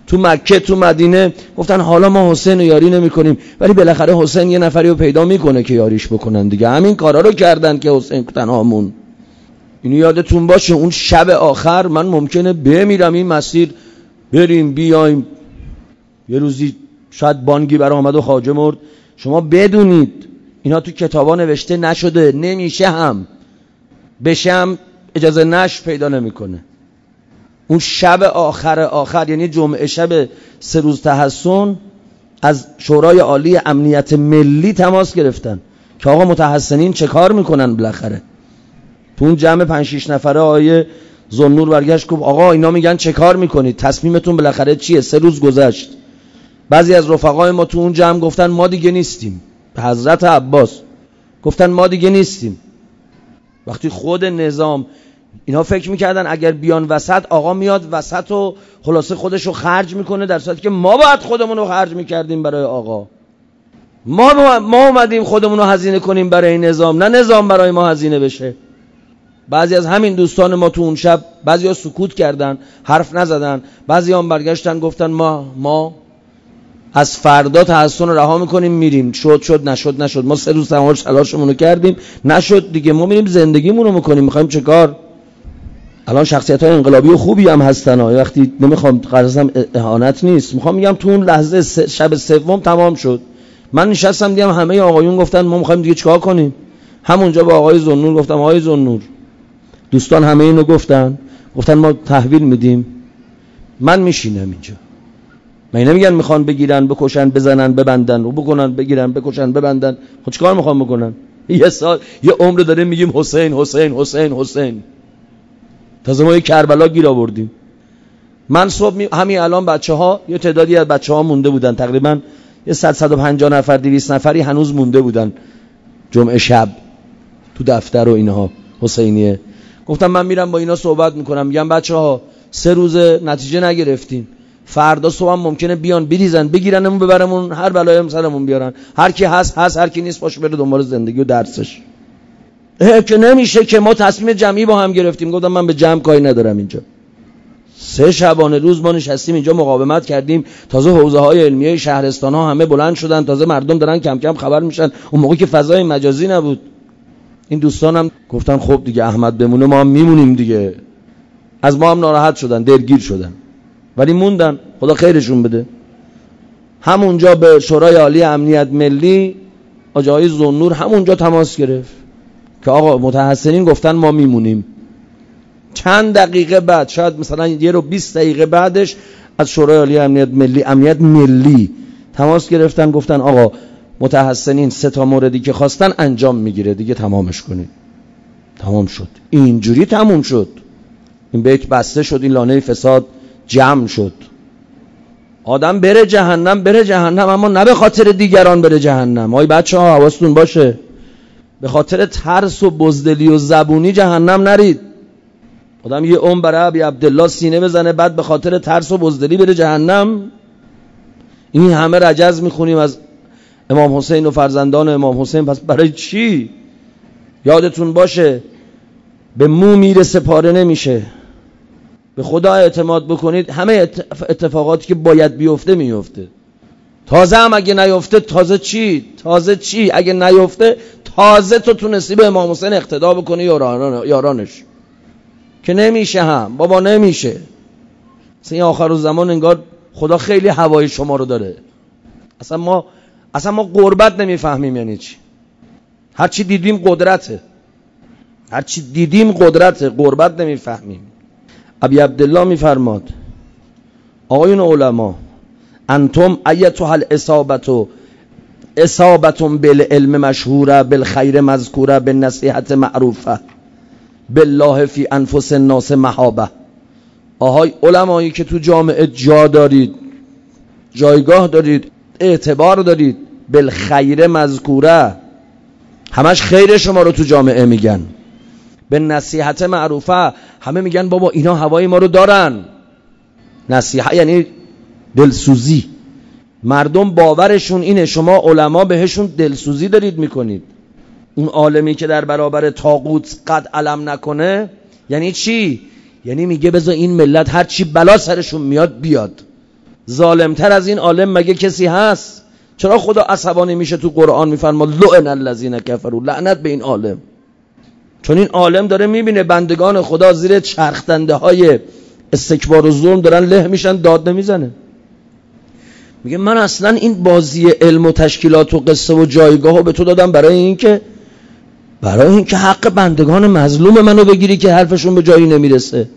تو مکه تو مدینه گفتن حالا ما حسین رو یاری نمی کنیم، ولی بالاخره حسین یه نفری رو پیدا میکنه که یاریش بکنن دیگه. همین کارا رو کردن که حسین تنها مون. اینو یادتون باشه اون شب آخر من ممکنه بمیرم این مسیر بریم بیایم، یه روزی شاید بانگی برای آمد و خواجه مرد. شما بدونید اینا تو کتابا نوشته نشده، نمیشه هم بشه هم اجازه نشر پیدا نمیکنه. اون شب آخر آخر یعنی جمعه شب سه روز تحسن از شورای عالی امنیت ملی تماس گرفتن که آقا متحسنین چه کار میکنن بالاخره. تو اون جمع پنج شش نفره آقای ذوالنور برگشت گفت آقا اینا میگن چه کار میکنید، تصمیمتون بالاخره چیه؟ سه روز گذشت. بعضی از رفقای ما تو اون جمع گفتن ما دیگه نیستیم. به حضرت عباس گفتن ما دیگه نیستیم. وقتی خود نظام اینا فکر میکردن اگر بیان وسط آقا میاد وسط و خلاصه خودشو خرج میکنه، در صورتی که ما باید خودمونو خرج میکردیم برای آقا. ما ما اومدیم خودمونو هزینه کنیم برای نظام، نه نظام برای ما هزینه بشه. بعضی از همین دوستان ما تو اون شب بعضیا سکوت کردن، حرف نزدن، بعضیا هم برگشتن گفتن ما ما از فردا تحسن رو رها میکنیم میریم. شد شد نشد نشد. ما سه روز تمام تلاشمون رو کردیم نشد دیگه، ما میریم زندگیمون رو میکنیم. میخوایم چه کار؟ الان شخصیت‌های انقلابی و خوبی هم هستن ها. وقتی نمیخوام قرضم اهانت نیست، میخوام میگم تو اون لحظه شب سوم تمام شد. من نشستم دیدم همه آقایون گفتن ما میخوایم دیگه چیکار کنیم. همونجا با آقای ذوالنور گفتم آقای ذوالنور، دوستان همه اینو گفتن گفتن ما تحویل میدیم، من میشینم اینجا. من نمیگن میخوان بگیرن بکشن بزنن ببندن و بکنن بگیرن بکشن ببندن. خب چیکار میخوان بکنن؟ یه سال یه عمر داره میگیم حسین حسین حسین حسین. تازه ما یه کربلا گیر آوردیم. من صبح می... همین الان بچه‌ها یه تعدادی از بچه‌ها مونده بودن، تقریبا یه صد صد و پنجاه نفر دویست نفری هنوز مونده بودن جمعه شب تو دفتر و اینها حسینیه. گفتم من میرم با اینا صحبت میکنم، میگم بچه‌ها سه روزه نتیجه نگرفتیم، فردا صبح هم ممکنه بیان بریزن بگیرنمون ببرمون هر بلایی هم سرمون بیارن. هر کی هست هست، هر کی نیست باشه بره دنبال زندگی و درسش. که نمیشه که ما تصمیم جمعی با هم گرفتیم. گفتم من به جمع کاری ندارم اینجا. سه شبانه روز ما نشستیم اینجا مقاومت کردیم. تازه حوزه های علمیه شهرستان ها همه بلند شدن، تازه مردم دارن کم کم خبر میشن. اون موقع که فضای مجازی نبود. این دوستانم گفتن خب دیگه احمد بمونه ما هم میمونیم دیگه. از ما هم ناراحت شدن، دلگیر شدن، ولی موندن. خدا خیرشون بده. همونجا به شورای عالی امنیت ملی آقای ذوالنور همونجا تماس گرفت که آقا متحسنین گفتن ما میمونیم. چند دقیقه بعد، شاید مثلا یه رو بیست دقیقه بعدش، از شورای عالی امنیت ملی امنیت ملی تماس گرفتن گفتن آقا متحسنین سه تا موردی که خواستن انجام میگیره دیگه تمامش کنید. تمام شد. اینجوری تمام شد. این بیت بسته شد، این لانه فساد جمع شد. آدم بره جهنم بره جهنم، اما نه به خاطر دیگران بره جهنم. آی بچه ها حواستون باشه، به خاطر ترس و بزدلی و زبونی جهنم نرید. آدم یه عمر برای ابی عبدالله سینه بزنه بعد به خاطر ترس و بزدلی بره جهنم. این همه رجز میخونیم از امام حسین و فرزندان امام حسین، پس برای چی؟ یادتون باشه به مو میرسه پاره نمیشه. به خدا اعتماد بکنید، همه اتفاقاتی که باید بیفته میفته. تازه هم اگه نیفته تازه چی؟ تازه چی؟ اگه نیفته تازه تو تونستی به امام حسین اقتدا بکنی یارانش، که نمیشه هم بابا، نمیشه. این آخر الزمان انگار خدا خیلی هوای شما رو داره. اصلا ما اصلا ما قربت نمیفهمیم یعنی چی. هر چی دیدیم قدرته، هر چی دیدیم قدرته، قربت نمیفهمیم. ابی عبدالله میفرماد آقایون علما، انتم ایتها الاصابتو اصابتم بالعلم مشهوره بالخیر مذکوره بالنصیحت معروفه بالله فی انفس الناس محابه. آهای علمایی که تو جامعه جا دارید، جایگاه دارید، اعتبار دارید، بالخیر مذکوره، همش خیر شما رو تو جامعه میگن. به نصیحت معروفه، همه میگن بابا اینا هوای ما رو دارن. نصیحت یعنی دلسوزی. مردم باورشون اینه شما علما بهشون دلسوزی دارید میکنید. اون عالمی که در برابر طاغوت قد علم نکنه یعنی چی؟ یعنی میگه بذار این ملت هر چی بلا سرشون میاد بیاد، ظالمتر از این عالم مگه کسی هست؟ چرا خدا عصبانی میشه تو قرآن میفرما لعن الذین کفروا، لعنت به این عالم؟ چون این عالم داره میبینه بندگان خدا زیر چرخدنده های استکبار و ظلم دارن له میشن، داد نمیزنه. میگه من اصلا این بازی علم و تشکیلات و قصه و جایگاه رو به تو دادم برای این که برای این که حق بندگان مظلوم منو بگیری که حرفشون به جایی نمیرسه.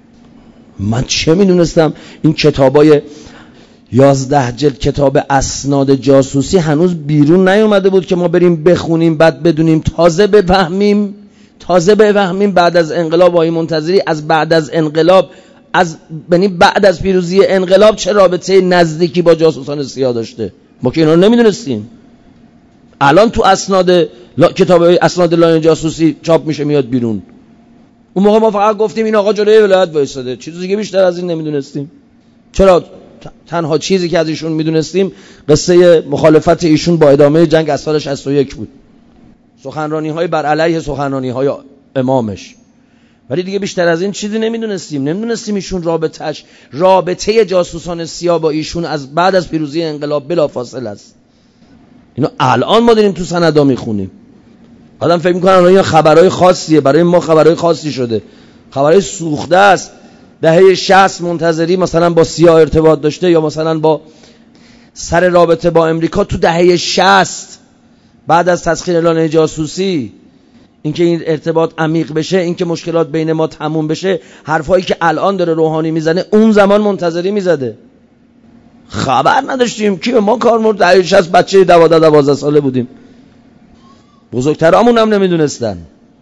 من چه میدونستم این کتابای یازده جلد کتاب اسناد جاسوسی هنوز بیرون نیومده بود که ما بریم بخونیم بعد بدونیم، تازه بفهمیم تازه بفهمیم بعد از انقلاب آقای منتظری از بعد از انقلاب از یعنی بعد از پیروزی انقلاب چه رابطه نزدیکی با جاسوسان سیاه داشته. ما که اینا رو نمیدونستیم. الان تو اسناد لا... کتاب اسناد لاین جاسوسی چاپ میشه میاد بیرون. اون موقع ما فقط گفتیم این آقا جلوی ولایت وایساده، چیز دیگه بیشتر از این نمیدونستیم. چرا تنها چیزی که از ایشون میدونستیم قصه مخالفت ایشون با ادامه جنگ از سال شصت و یک بود، سخنرانی های بر علیه سخنرانی های امامش، ولی دیگه بیشتر از این چیزی نمیدونستیم. نمیدونستیم ایشون رابطهش رابطه جاسوسان سیاه با ایشون از بعد از پیروزی انقلاب بلافاصله است. اینو الان ما داریم تو سندا میخونیم. آدم فکر میکنه اینا خبرهای خاصیه، برای ما خبرهای خاصی شده، خبرهای سوخته است. دهه شصت منتظری مثلا با سیاه ارتباط داشته، یا مثلا با سر رابطه با امریکا تو دهه شصت بعد از تسخیر اعلان جاسوسی، اینکه این ارتباط عمیق بشه، اینکه مشکلات بین ما تموم بشه، حرفایی که الان داره روحانی میزنه اون زمان منتظری میزده. خبر نداشتیم کی به ما کار مرد. دهه شصت بچه دوازده دوازده ساله بودیم، بزرگترامون هم نمیدونستن.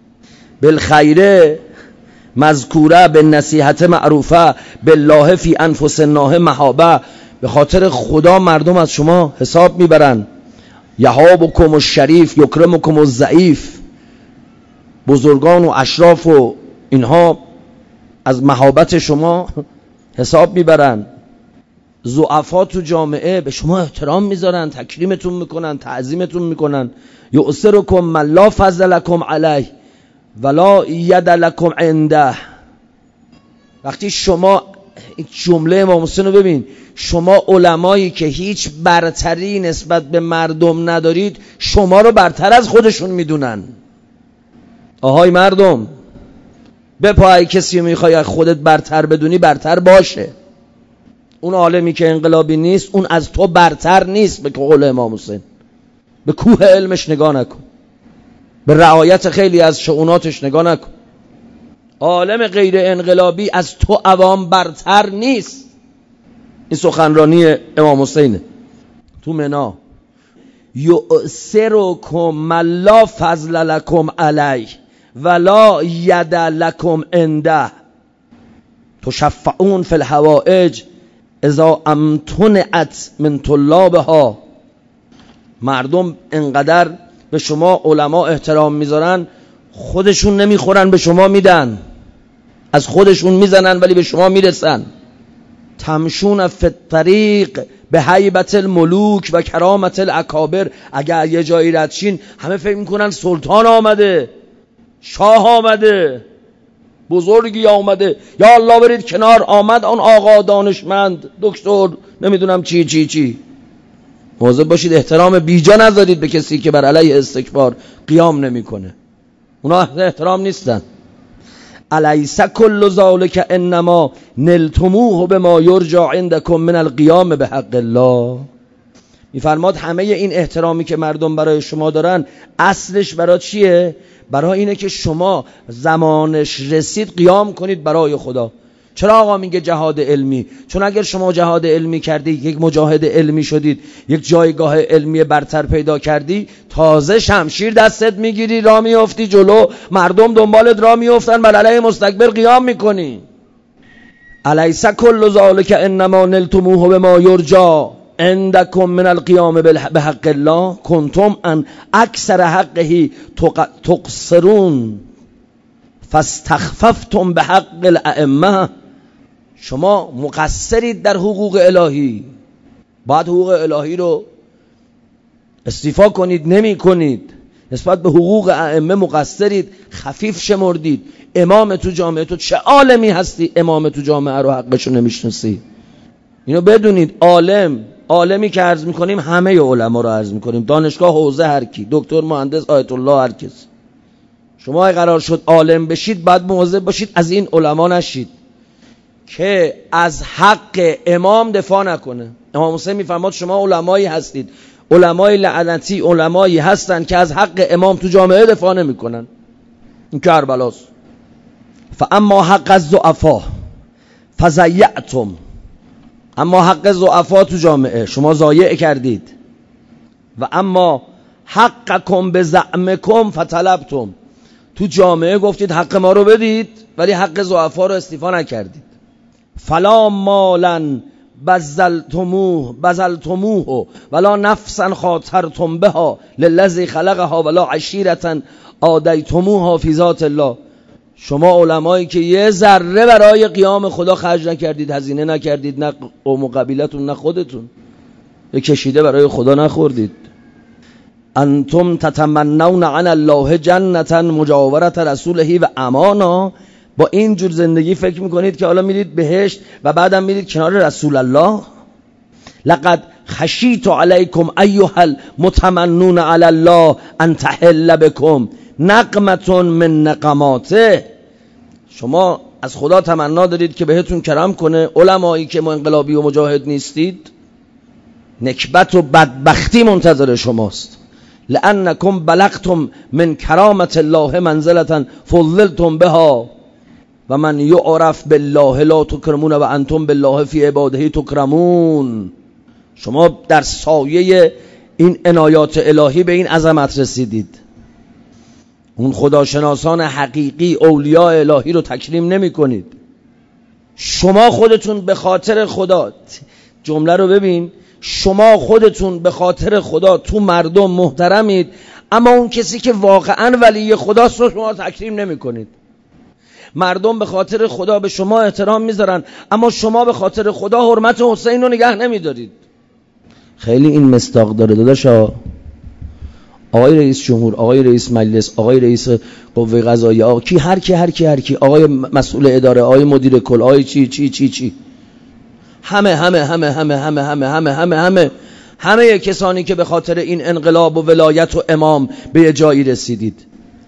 بالخیره مذکوره به نصیحت معروفه بالله فی انفس الناس محابه. به خاطر خدا مردم از شما حساب میبرن. یهابکم الشریف یکرمکم الضعیف. بزرگان و اشراف و اینها از محابت شما حساب میبرن. ضعفا تو جامعه به شما احترام میذارن، تکریمتون میکنن، تعظیمتون میکنن. یؤثرکم من لا فضل لکم علیه ولا ید لکم عنده. وقتی شما این جمله امام حسین رو ببین، شما علمایی که هیچ برتری نسبت به مردم ندارید شما رو برتر از خودشون میدونن. آهای مردم، بپای کسی میخوای خودت برتر بدونی برتر باشه. اون عالمی که انقلابی نیست اون از تو برتر نیست. به قول امام حسین به کوه علمش نگاه نکن، به رعایت خیلی از شؤوناتش نگاه نکن. عالم غیر انقلابی از تو عوام برتر نیست. این سخنرانی امام حسینه تو منا. یؤثرکم من لا فضل لکم علیه ولا ید لکم عنده تشفعون فی الحوائج اذا امتنعت من طلابها. مردم انقدر به علما علما احترام میذارن، خودشون نمیخورن به شما میدن، از خودشون میزنن ولی به شما میرسن. تمشون فی الطریق به هیبت الملوک و کرامت الاکابر. اگر یه جایی ردشین همه فکر میکنن سلطان آمده، شاه آمده، بزرگی آمده. یا الله برید کنار، آمد اون آقا دانشمند دکتر نمیدونم چی چی چی. مواظب باشید احترام بیجا نذارید به کسی که بر علیه استکبار قیام نمیکنه. اونا احترام نیستن. الیس کل ذلک انما نلتموه بما یرجى عندکم من القیام بحق الله. میفرماد همه این احترامی که مردم برای شما دارن اصلش برای چیه؟ برای اینه که شما زمانش رسید قیام کنید برای خدا. چرا آقا میگه جهاد علمی؟ چون اگر شما جهاد علمی کردی، یک مجاهد علمی شدید، یک جایگاه علمی برتر پیدا کردی، تازه شمشیر دستت میگیری، راه میافتی جلو، مردم دنبالت راه میافتن، بر علیه مستکبر قیام میکنی. الیس کل ذلک انما نلتموه بما یرجى عندکم من القیام بحق الله کنتم ان اکثر حقه تقصرون فاستخففتم بحق الائمه. شما مقصرید در حقوق الهی، باید حقوق الهی رو استیفا کنید، نمی کنید. نسبت به حقوق ائمه مقصرید، خفیف شمردید. امام تو جامعه، تو چه عالمی هستی امام تو جامعه رو حقشو نمیشناسی؟ اینو بدونید. عالم، عالمی که عرض میکنیم همه علما رو عرض میکنیم، دانشگاه حوزه هر کی، دکتر، مهندس، آیت الله، هر کس. شما اگه قرار شد عالم بشید باید مواظب باشید از این علما نشید که از حق امام دفاع نکنه. امام حسین میفرماد شما علمایی هستید، علمای لعنتی علمایی هستن که از حق امام تو جامعه دفاع نمیکنن. این کربلاست. فاما حق الضعفاء فضیعتم، اما حق ضعفا تو جامعه شما ضایع کردید. و اما حقکم بزعمکم فطلبتم، تو جامعه گفتید حق ما رو بدید ولی حق ضعفا رو استیفا نکردید. فلا مالا بذلتموه بذلتموه ولا نفسا خاطرتم بها للذی خلقها ولا عشیرة آدیتموها فی ذات الله. شما علمایی که یه ذره برای قیام خدا خرج نکردید، هزینه نکردید، نه قوم و قبیلتون نه خودتون، یه کشیده برای خدا نخوردید. انتم تتمنون عن الله جنة مجاورة رسوله و امانا، با این جور زندگی فکر میکنید که حالا میرید بهشت و بعدم میرید کنار رسول الله. لقد خشیت علیکم ایها المتمنون علی الله ان تحل بكم نقمة من نقماته. شما از خدا تمنا دارید که بهتون کرم کنه، علمایی که ما انقلابی و مجاهد نیستید، نکبت و بدبختی منتظر شماست. لانکم بلغتم من کرامت الله منزلة فضلتم بها و من یعرف بالله لا تکرمون و انتم بالله فی عباده تکرمون. شما در سایه این عنایات الهی به این عظمت رسیدید. اون خداشناسان حقیقی اولیاء الهی رو تکریم نمی کنید. شما خودتون به خاطر خدا، جمله رو ببین، شما خودتون به خاطر خدا تو مردم محترمید، اما اون کسی که واقعا ولی خداست رو شما تکریم نمی کنید. مردم به خاطر خدا به شما احترام میذارن، اما شما به خاطر خدا حرمت حسین رو نگه نمیدارید. خیلی این مصداق داره داداشا. آقای رئیس جمهور، آقای رئیس مجلس، آقای رئیس قوه قضاییه، آقای کی هر کی هر کی هر کی، آقای مسئول اداره، آقای مدیر کل، آقای چی چی چی چی، همه همه همه همه همه همه همه همه همه همه کسانی که به خاطر این انقلاب و ولایت و امام به یه جایی رسیدید،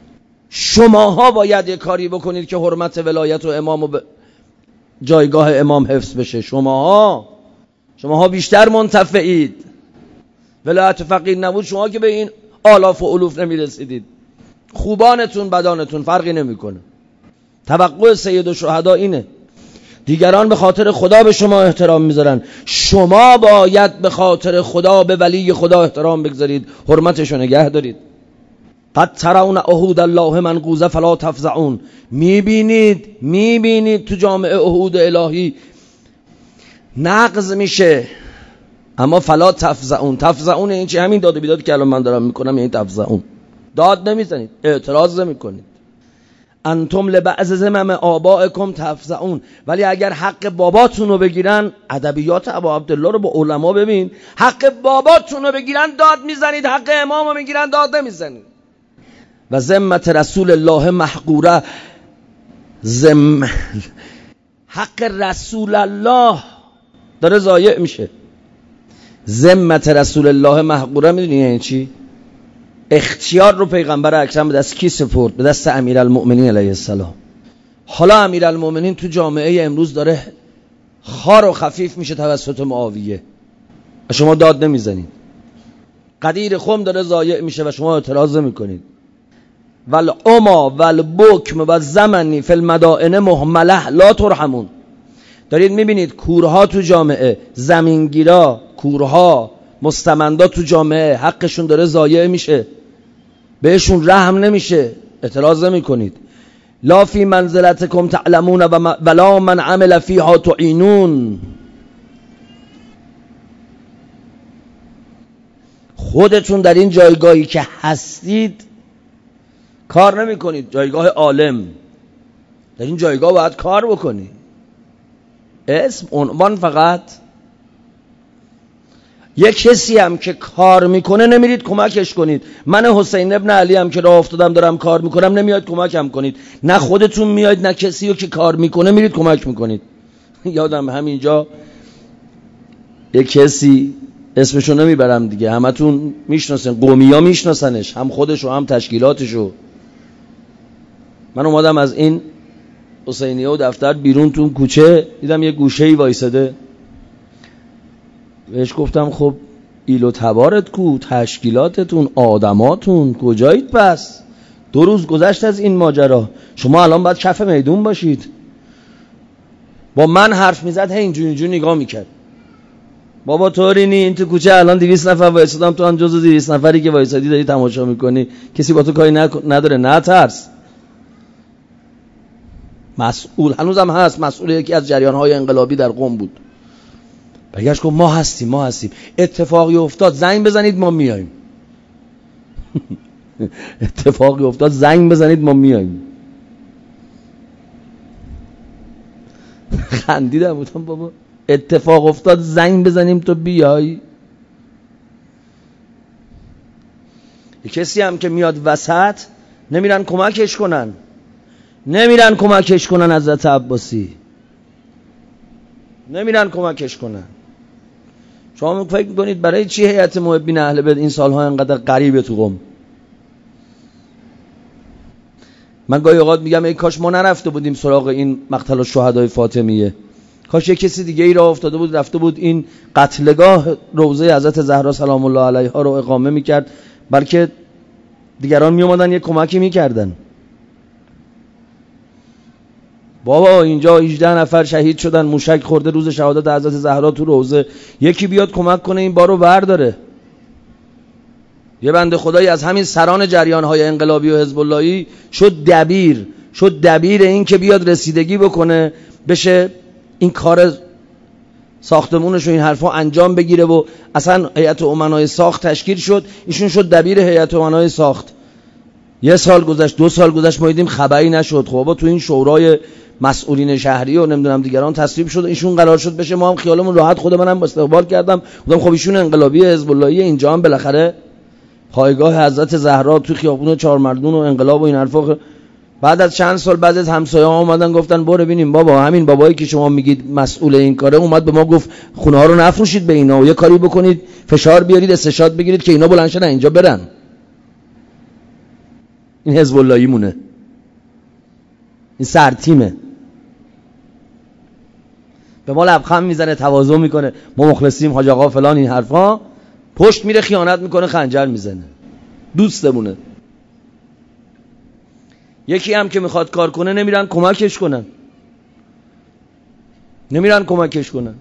شماها باید یه کاری بکنید که حرمت ولایت و امام و ب... جایگاه امام حفظ بشه. شماها شماها بیشتر منتفعید. ولایت فقیه نبود شما که به این آلاف و الوف نمی رسیدید. خوبانتون بدانتون فرقی نمیکنه. توقع سید الشهدا اینه. دیگران به خاطر خدا به شما احترام میذارن، شما باید به خاطر خدا به ولی خدا احترام بگذارید، حرمتشو نگه دارید. قد ترون عهود الله منقوضه فلا تفزعون. میبینید میبینید تو جامعه عهود الهی نقض میشه، اما فلا تفزعون. تفزعون این چی؟ همین داد و بیداد که الان من دارم میکنم، یعنی تفزعون. داد نمیزنید، اعتراض نمیکنید. انتم لبعض زمم آبائکم تفزعون. ولی اگر حق باباتون رو بگیرن، ادبیات ابا عبدالله رو با علما ببین، حق باباتون رو بگیرن داد میزنید، حق امام رو بگیرن داد نمیزنید. و ذمت رسول الله محقوره. زم حق رسول الله داره ضایع میشه. ذمت رسول الله محقوره میدونی یعنی چی؟ اختیار رو پیغمبر اکرم به دست کی سپرد؟ به دست امیرالمؤمنین علیه السلام. حالا امیرالمؤمنین تو جامعه امروز داره خار و خفیف میشه توسط معاویه و شما داد نمیزنید. قدیر خم داره ضایع میشه و شما اعتراض نمیکنید. والعما والبکم و زمنی فی المدائن مهمله لا ترحمون. دارید میبینید کورها تو جامعه، زمینگیرا، کورها، مستمندا تو جامعه حقشون داره ضایع میشه، بهشون رحم نمیشه، اعتراض نمیکنید. لا فی منزلتکم تعلمون و ولا من عمل فیها تعینون. خودتون در این جایگاهی که هستید کار نمی کنید، جایگاه عالم. در این جایگاه باید کار بکنید. اسم عنوان فقط. یک کسی هم که کار میکنه نمیرید کمکش کنید. من حسین ابن علی هم که راه افتادم دارم کار میکنم، نمیاد کمکم کنید. نه خودتون میاید نه کسی رو که کار میکنه میرید کمک میکنید. یادم همینجا یه کسی اسمشو نمیبرم دیگه، همتون میشناسن، قومیا میشناسنش، هم خودشو هم تشکیلاتشو. من اومدم از این حسینیه و دفتر بیرون تو کوچه، دیدم یه گوشه‌ای وایساده. بهش گفتم خب ایل و تبارت کو، تشکیلاتتون، آدماتون کجایید؟ پس دو روز گذشت از این ماجرا، شما الان باید کف میدون باشید. با من حرف میزد، هی اینجور اینجور نگاه میکرد. بابا طوری نی، این تو کوچه الان دویست نفر وایسادم، تو هم جزو دویست نفری که وایسادی داری تماشا میکنی، کسی با تو کاری نداره، نه ترس. مسئول هنوزم هست، مسئول یکی از جریان‌های انقلابی در قم بود. برگشت گفت ما هستیم ما هستیم اتفاقی افتاد زنگ بزنید ما میایم. اتفاقی افتاد زنگ بزنید ما میایم. خندیدم، گفتم بابا اتفاق افتاد زنگ بزنیم تو بیای؟ یه کسی هم که میاد وسط نمیرن کمکش کنن، نمیرن کمکش کنن حضرت عباسی، نمیرن کمکش کنن. شما فکر میکنید برای چی هیئت محبین اهل بیت این سالها انقدر غریبه تو قم؟ من گاهی اوقات میگم ای کاش ما نرفته بودیم سراغ این مقتل الشهدای فاطمیه، کاش یک کسی دیگه ای را افتاده بود رفته بود این قتلگاه روضه حضرت زهرا سلام الله علیها رو اقامه میکرد، بلکه دیگران میومدن یک کمکی میکردن. بابا اینجا هجده نفر شهید شدن، موشک خورده روز شهادت حضرت زهرا تو روضه، یکی بیاد کمک کنه این بارو برداره. یه بنده خدایی از همین سران جریان‌های انقلابی و حزب اللهی شد دبیر، شد دبیر این که بیاد رسیدگی بکنه بشه این کار ساختمونش و این حرفا انجام بگیره و اصلا هیئت امنای ساخت تشکیل شد، ایشون شد دبیر هیئت امنای ساخت. یه سال گذشت، دو سال گذشت، ما دیدیم خبری نشد. خب تو این شورای مسئولین شهری و نمیدونم دیگران تصویب شد، ایشون قرار شد بشه، ما هم خیالمون راحت، خود منم استقبال کردم، گفتم خب ایشون انقلابی حزب اللهی، اینجا هم بالاخره پایگاه حضرت زهرا تو خیابون چهارمردون و انقلاب و این حرفا. بعد از چند سال بعد از همسایه‌ها اومدن گفتن برو ببینیم بابا مسئول بابایی که شما میگید مسئول این کاره اومد به ما گفت خونه ها رو نفروشید به اینا و یه کاری بکنید فشار بیارید استشهاد بگیرید که اینا بلند شدن اینجا برن. این حزب اللهی مونه، این سرتیمه، به ما لبخند میزنه، تواضع میکنه، ما مخلصیم حاج آقا فلان این حرفا، پشت میره خیانت میکنه، خنجر میزنه، دوستمونه. یکی هم که میخواد کار کنه نمیرن کمکش کنن، نمیرن کمکش کنن.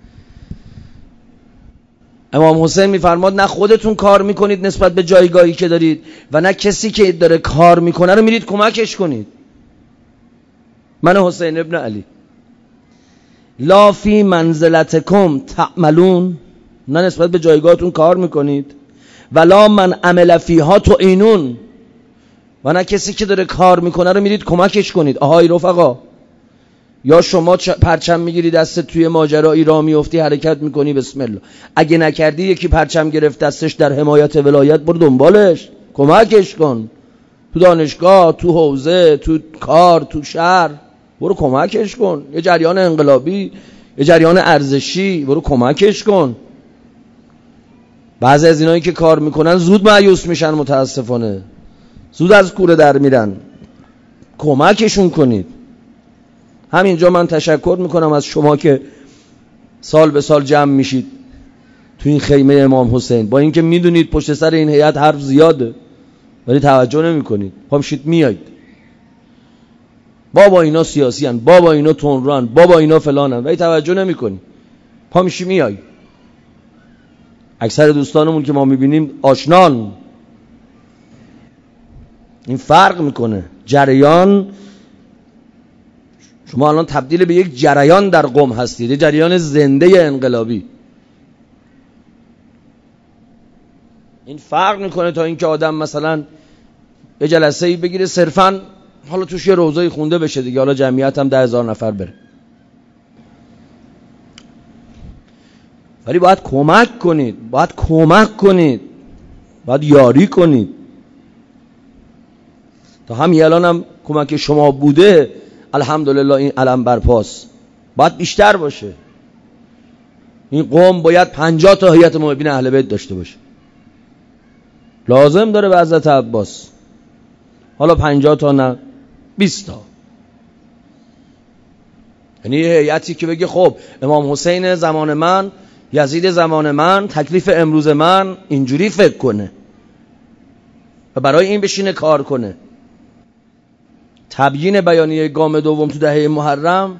امام حسین میفرماد نه خودتون کار میکنید نسبت به جایگاهی که دارید و نه کسی که داره کار میکنه رو میرید کمکش کنید. من حسین ابن علی لا فی منزلتکم تعملون، نه نسبت به جایگاهتون کار میکنید، ولا من عمل فیها تعینون، و نه کسی که داره کار میکنه رو میرید کمکش کنید. آهای رفقا، یا شما پرچم میگیری دست توی ماجرایی را میفتی حرکت میکنی بسم الله، اگه نکردی یکی پرچم گرفت دستش در حمایت ولایت برو دنبالش، کمکش کن، تو دانشگاه، تو حوزه، تو کار، تو شهر برو کمکش کن. یه جریان انقلابی، یه جریان ارزشی، برو کمکش کن. بعضی از اینایی که کار میکنن زود مایوس میشن، متاسفانه زود از کوره در میرن، کمکشون کنید. همینجا من تشکر میکنم از شما که سال به سال جمع میشید تو این خیمه امام حسین، با اینکه میدونید پشت سر این هیئت حرف زیاده ولی توجه نمیکنید، پامشید میایید. بابا اینا سیاسی هن، بابا اینا تندرو هن، بابا اینا فلان هن، ولی توجه نمیکنید، پامشی میایید. اکثر دوستانمون که ما میبینیم آشنان. این فرق میکنه. جریان، شما الان تبدیل به یک جریان در قم هستید، یک جریان زنده انقلابی. این فرق میکنه تا اینکه آدم مثلا یه جلسه ای بگیره صرفاً حالا توش یه روضه‌ای خونده بشه دیگه، حالا جمعیت هم ده هزار نفر بره. ولی باید کمک کنید، باید کمک کنید، باید یاری کنید. تا همین الان هم کمک شما بوده الحمدلله این علم برپاس، باید بیشتر باشه. این قوم باید پنجاه تا هیئت محبین اهل بیت داشته باشه، لازم داره به حضرت عباس. حالا پنجاه تا نه بیست تا، یعنی یه هیئتی که بگه خب امام حسین زمان من، یزید زمان من، تکلیف امروز من، اینجوری فکر کنه و برای این بشینه کار کنه. تبیین بیانیه گام دوم تو دهه محرم،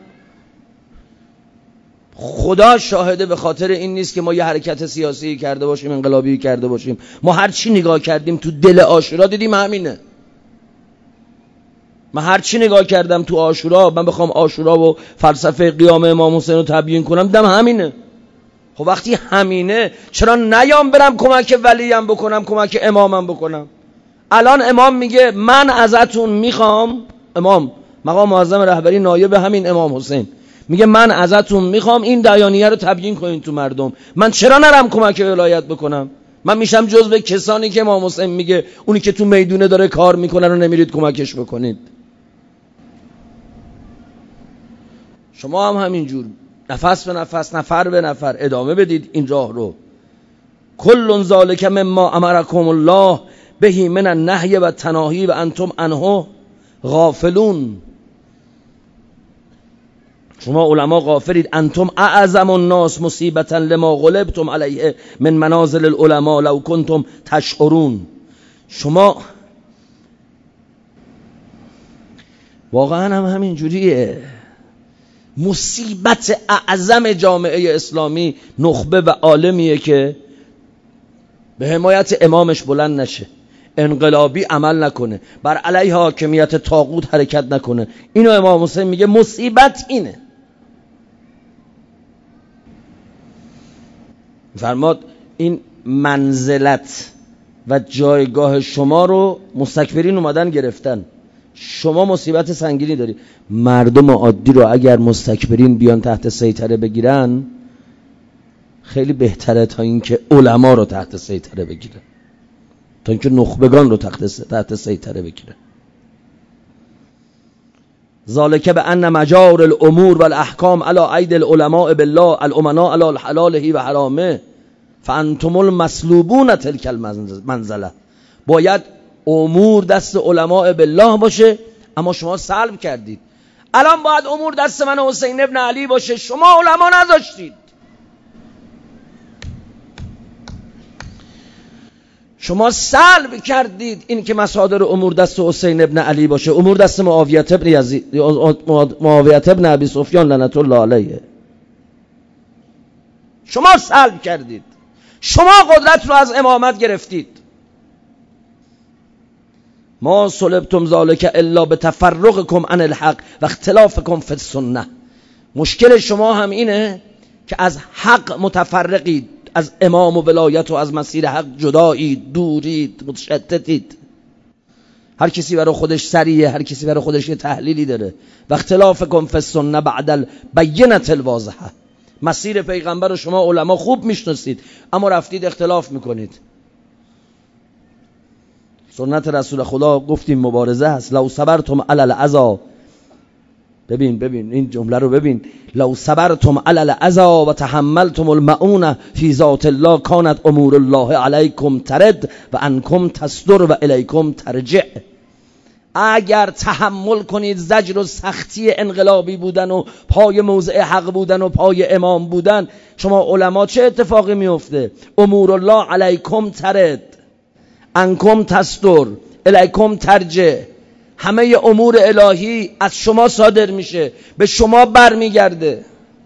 خدا شاهده به خاطر این نیست که ما یه حرکت سیاسی کرده باشیم، انقلابی کرده باشیم. ما هر چی نگاه کردیم تو دل عاشورا دیدیم همینه. من هر چی نگاه کردم تو عاشورا، من بخوام عاشورا و فلسفه قیام امام حسین رو تبیین کنم، دیدم همینه. خب وقتی همینه چرا نیام برم کمک ولیم بکنم، کمک امامم بکنم؟ الان امام میگه من ازتون میخوام، امام مقام معظم رهبری نایب همین امام حسین میگه من ازتون میخوام این بیانیه رو تبیین کنین تو مردم. من چرا نرم کمک ولایت بکنم؟ من میشم جزو کسانی که امام حسین میگه اونی که تو میدونه داره کار میکنه رو نمیرید کمکش بکنید. شما هم همینجور نفس به نفس، نفر به نفر ادامه بدید این راه رو. کل ذالک مما امرکم الله بهی من النهی و تناهی و انتم عنه غافلون. شما علما غافلید. انتم اعظم الناس مصیبتا لما غلبتم علیه من منازل العلماء لو کنتم تشعرون. شما واقعا هم همین جوریه. مصیبت اعظم جامعه اسلامی نخبه و عالمیه که به حمایت امامش بلند نشه، انقلابی عمل نکنه، بر علیه حاکمیت طاغوت حرکت نکنه. اینو امام حسین میگه مصیبت اینه. فرماد این منزلت و جایگاه شما رو مستکبرین اومدن گرفتن. شما مصیبت سنگینی داری. مردم عادی رو اگر مستکبرین بیان تحت سیطره بگیرن خیلی بهتره تا اینکه علما رو تحت سیطره بگیرن، تا اینکه نخبگان رو تحت تحت سیطره بگیرن. ذالک بان مجار الامور والاحکام علی اید العلماء بالله الامناء علی الحلاله و حرامه فانتم المسلوبون تلک المنزله. باید امور دست علماء بالله باشه، اما شما سلب کردید. الان باید امور دست من حسین ابن علی باشه، شما علما نذاشتید. شما سلب کردید این که مصادر امور دست حسین ابن علی باشه، امور دست معاویه ابن یزید، معاویه ابن ابی سفیان لعنت الله علیه. شما سلب کردید. شما قدرت رو از امامت گرفتید. ما صلبتم ذالک الا بتفرقکم عن الحق و اختلافکم فی السنه. مشکل شما هم اینه که از حق متفرقید، از امام و ولایت و از مسیر حق جدایید، دورید، متشتتید. هر کسی برای خودش سریه، هر کسی برای خودش یه تحلیلی داره. و اختلافکم فی السنه بعد البینه الواضحه. مسیر پیغمبر رو شما علما خوب میشناسید، اما رفتید اختلاف میکنید. سنت رسول خدا گفتیم مبارزه هست. لو صبرتم علی العزا، ببین ببین این جمله رو ببین، لو صبرتم علی العزا و تحملتم المعونه فی ذات الله کانت امور الله علیکم ترد و انکم تصدر و الیکم ترجع. اگر تحمل کنید زجر و سختی انقلابی بودن و پای موضع حق بودن و پای امام بودن، شما علما چه اتفاقی میفته؟ امور الله علیکم ترد، انکم تصدر، الیکم ترجع. همه امور الهی از شما صادر میشه، به شما برمیگرده.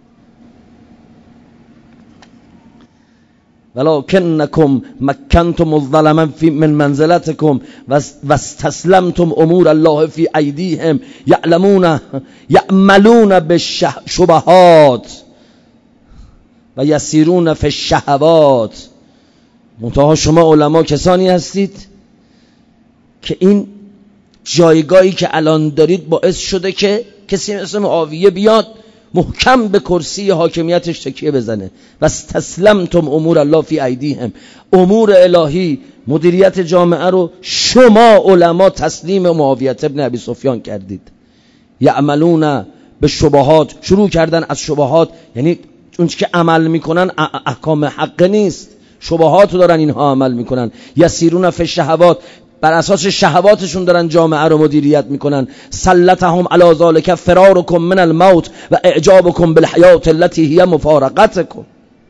ولکنکم مکنتم الظلم فی من منزلتکم و استسلمتم امور الله فی ایدیهم یعلمون یعملون بالشبهات و یسیرون فی الشهوات. منتها شما علما کسانی هستید که این جایگاهی که الان دارید باعث شده که کسی مثل معاویه بیاد محکم به کرسی حاکمیتش تکیه بزنه. و استسلمتم امور الله فی ایدیهم، امور الهی، مدیریت جامعه رو شما علما تسلیم معاویه ابن ابی سفیان کردید. یعملون به شبهات، شروع کردن از شبهات، یعنی اون که عمل میکنن احکام حق نیست، شبهات رو دارن اینها عمل میکنن. یسیرون فی الشهوات، بر اساس شهواتشون دارن جامعه رو مدیریت میکنن. سلطهم علی ذلک فرارکم من الموت و اعجابکم بالحیات التي هی مفارقتکم.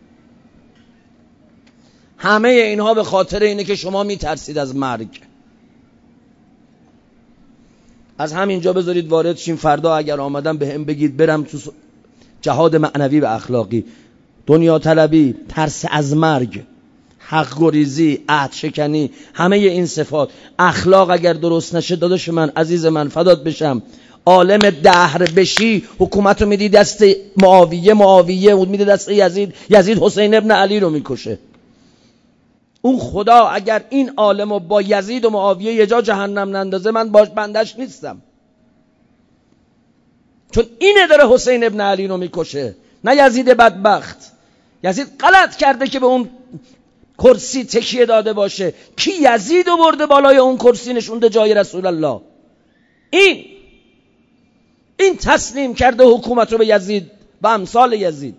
همه اینها به خاطر اینه که شما میترسید از مرگ. از همینجا بذارید وارد شیم، فردا اگر آمدم به هم بگید برم تو جهاد معنوی و اخلاقی، دنیا طلبی، ترس از مرگ، حق گریزی، عهد شکنی، همه این صفات، اخلاق اگر درست نشه داداش من، عزیز من، فدات بشم، عالم دهر بشی حکومت رو میدی دست معاویه، معاویه میده دست یزید، یزید حسین ابن علی رو میکشه. اون خدا اگر این عالم رو با یزید و معاویه یه جا جهنم نندازه من باش بندش نیستم، چون اینه داره حسین ابن علی رو میکشه، نه یزید بدبخت. یزید غلط کرده که به اون کرسی تکیه داده باشه. کی یزید رو برده بالای اون کرسی نشونده جای رسول الله؟ این این تسلیم کرده حکومت رو به یزید، به امثال یزید.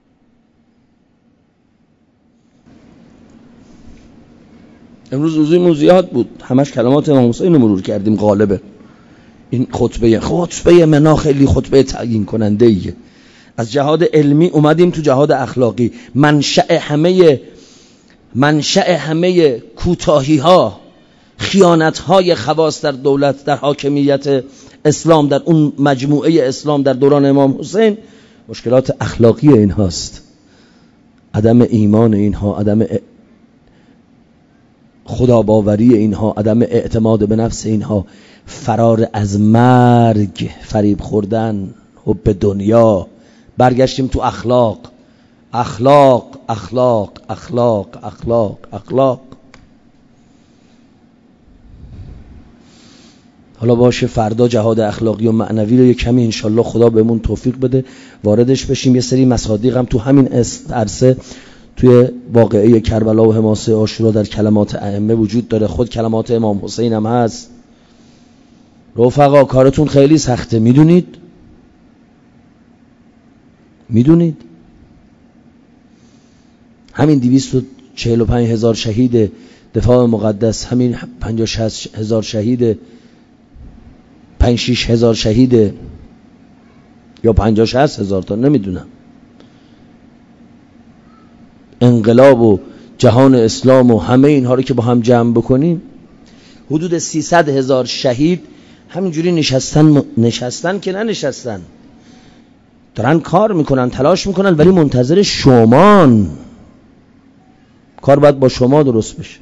امروز روزی زیاد بود، همش کلمات امام حسین رو مرور کردیم غالبه. این خطبه خطبه منا خیلی خطبه تعیین کننده ایه. از جهاد علمی اومدیم تو جهاد اخلاقی. منشأ همه منشأ همه کوتاهی ها، خیانت های خواص در دولت، در حاکمیت اسلام، در اون مجموعه اسلام در دوران امام حسین، مشکلات اخلاقی اینهاست. عدم ایمان اینها، عدم خدا باوری اینها، عدم اعتماد به نفس اینها، فرار از مرگ، فریب خوردن، حب دنیا. برگشتیم تو اخلاق اخلاق اخلاق اخلاق اخلاق اخلاق. حالا باشه فردا جهاد اخلاقی و معنوی رو یه کمی انشالله خدا بهمون توفیق بده واردش بشیم. یه سری مصادیق هم تو همین عرصه توی واقعه کربلا و حماسه عاشورا در کلمات ائمه وجود داره، خود کلمات امام حسین هم هست. رفقا کارتون خیلی سخته، میدونید میدونید همین دویست و چهل و پنج هزار شهید دفاع مقدس، همین پنجاه و شصت هزار شهید، پنج شش هزار شهید، یا پنجاه و شصت هزار تا نمیدونم، انقلاب و جهان اسلام و همه اینها رو که با هم جمع بکنیم، حدود سیصد هزار شهید همینجوری نشستن. نشستن که ننشستن، دارن کار میکنن، تلاش میکنن، ولی منتظر شمان. کار باید با شما درست بشه.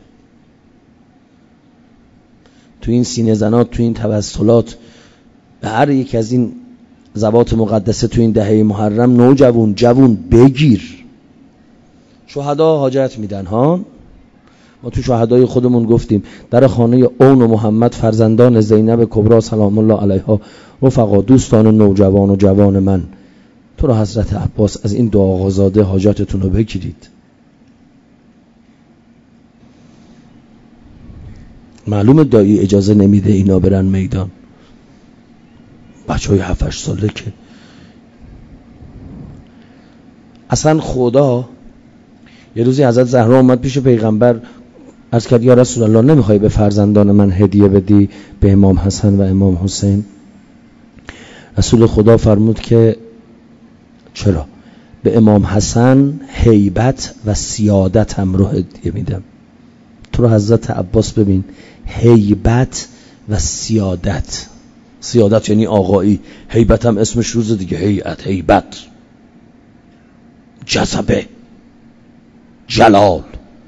تو این سینه زنات، تو این توسلات، به هر یک از این ذوات مقدسه تو این دهه محرم، نوجوان جوان بگیر. شهدا حاجت میدن ها. ما تو شهدای خودمون گفتیم در خانه اون و محمد فرزندان زینب کبرا سلام الله علیها، رفقا دوستان و نوجوان و جوان من، تو را حضرت عباس از این دو آقازاده حاجتتون رو بگیرید. معلومه دایی اجازه نمیده اینا برن میدان، بچه های هفت هشت ساله که اصلا خدا. یه روزی حضرت زهرا اومد پیش پیغمبر، عرض کرد یا رسول الله نمیخوای به فرزندان من هدیه بدی، به امام حسن و امام حسین؟ رسول خدا فرمود که چرا؟ به امام حسن هیبت و سیادت هم رو هدیه میدم. تو رو حضرت عباس ببین، هیبت و سیادت. سیادت یعنی آقایی، هیبت هم اسمش روز دیگه، هیئت، هیبت، جذبه، جلال.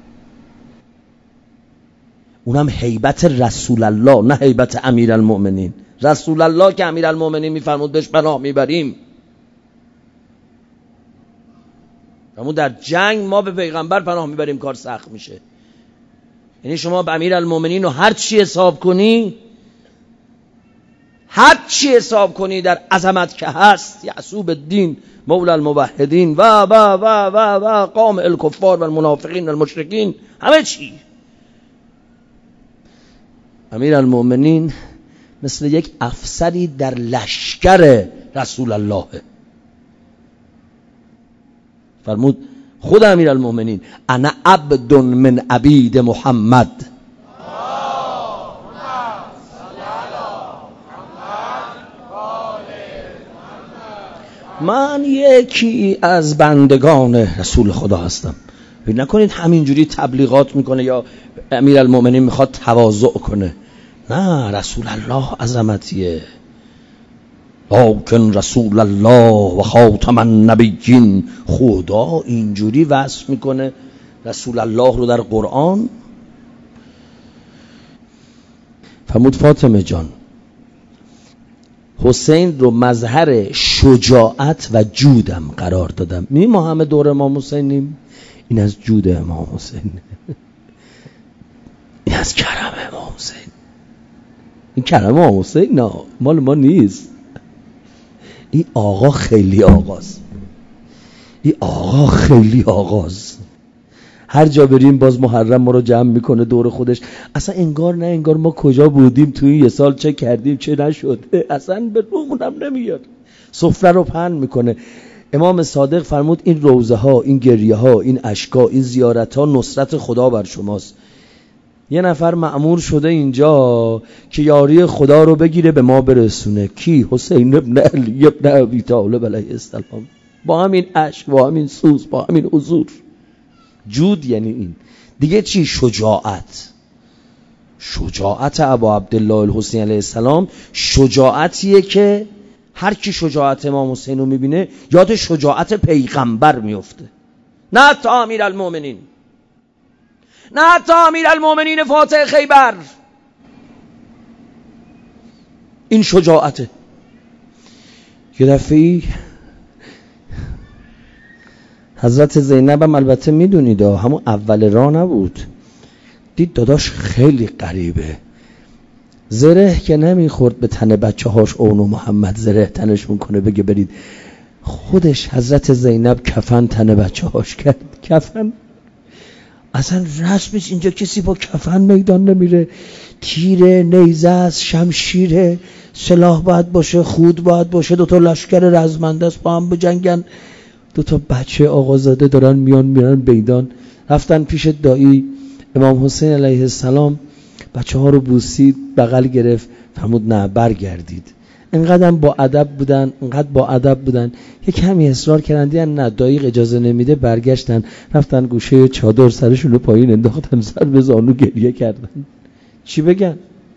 اونم هیبت رسول الله، نه هیبت امیرالمؤمنین. رسول الله که امیرالمؤمنین میفرمود بهش پناه میبریم. اما در جنگ ما به پیغمبر پناه میبریم کار سخت میشه. یعنی شما به امیرالمؤمنین رو هر چی حساب کنی، هر چی حساب کنی در عظمت که هست، یعصوب الدین مولا الموحدین و و و و و قام الکفار و المنافقین و المشرکین، همه چی، امیرالمؤمنین مثل یک افسری در لشکر رسول الله. فرمود خود امیرالمومنین انا عبد من عبید محمد، من یکی از بندگان رسول خدا هستم. فکر نکنید همینجوری تبلیغات میکنه یا امیرالمومنین میخواد تواضع کنه. نه، رسول الله عظمتیه. لکن رسول الله و خاتم النبیین. خدا اینجوری وصف میکنه رسول الله رو در قرآن. فرمود فاطمه جان حسین رو مظهر شجاعت و جودم قرار دادم. می ما همه دور امام حسینیم، این از جود امام حسین، این از کرم امام حسین. این کرم امام حسین نه مال ما نیست. این آقا خیلی آغاز، این آقا خیلی آغاز. هر جا بریم باز محرم ما رو جمع میکنه دور خودش. اصلا انگار نه انگار ما کجا بودیم توی یه سال، چه کردیم چه نشد، اصلا به رومونم نمیاد. سفره رو پهن میکنه. امام صادق فرمود این روزه ها، این گریه ها، این اشکا، این زیارت ها نصرت خدا بر شماست. یه نفر مأمور شده اینجا که یاری خدا رو بگیره به ما برسونه. کی؟ حسین ابن علی ابن ابی طالب علیه السلام. با همین اشک، با همین سوز، با همین حضور. جود یعنی این دیگه چی؟ شجاعت. شجاعت ابا عبدالله الحسین علیه السلام شجاعتیه که هر کی شجاعت امام حسین رو میبینه یاد شجاعت پیغمبر میفته. نه تا امیرالمومنین، نه تا امیرالمومنین فاتح خیبر. این شجاعته. یه دفعی حضرت زینب هم البته میدونید همون اول راه نبود، دید داداش خیلی غریبه، زره که نمیخورد به تن بچه هاش. اونو محمد زره تنش میکنه بگه برید. خودش حضرت زینب کفن تن بچه هاش کرد. کفن اصلا رسمش اینجا کسی با کفن میدان نمیره. تیره، نیزه است، شمشیره، سلاح باید باشه، خود باید باشه، دوتا لشکر رزمنده است با هم بجنگن. دوتا بچه آقازاده دارن میان میرن بیدان. رفتن پیش دایی امام حسین علیه السلام، بچه ها رو بوسید، بغل گرفت، فرمود نه برگردید. انقدر با ادب بودن، انقدر با ادب بودن، یه کمی اصرار کردن، دیدن نه دایی اجازه نمیده، برگشتن رفتن گوشه چادر سرشون رو پایین انداختن، سر به زانو گریه کردن. چی بگن؟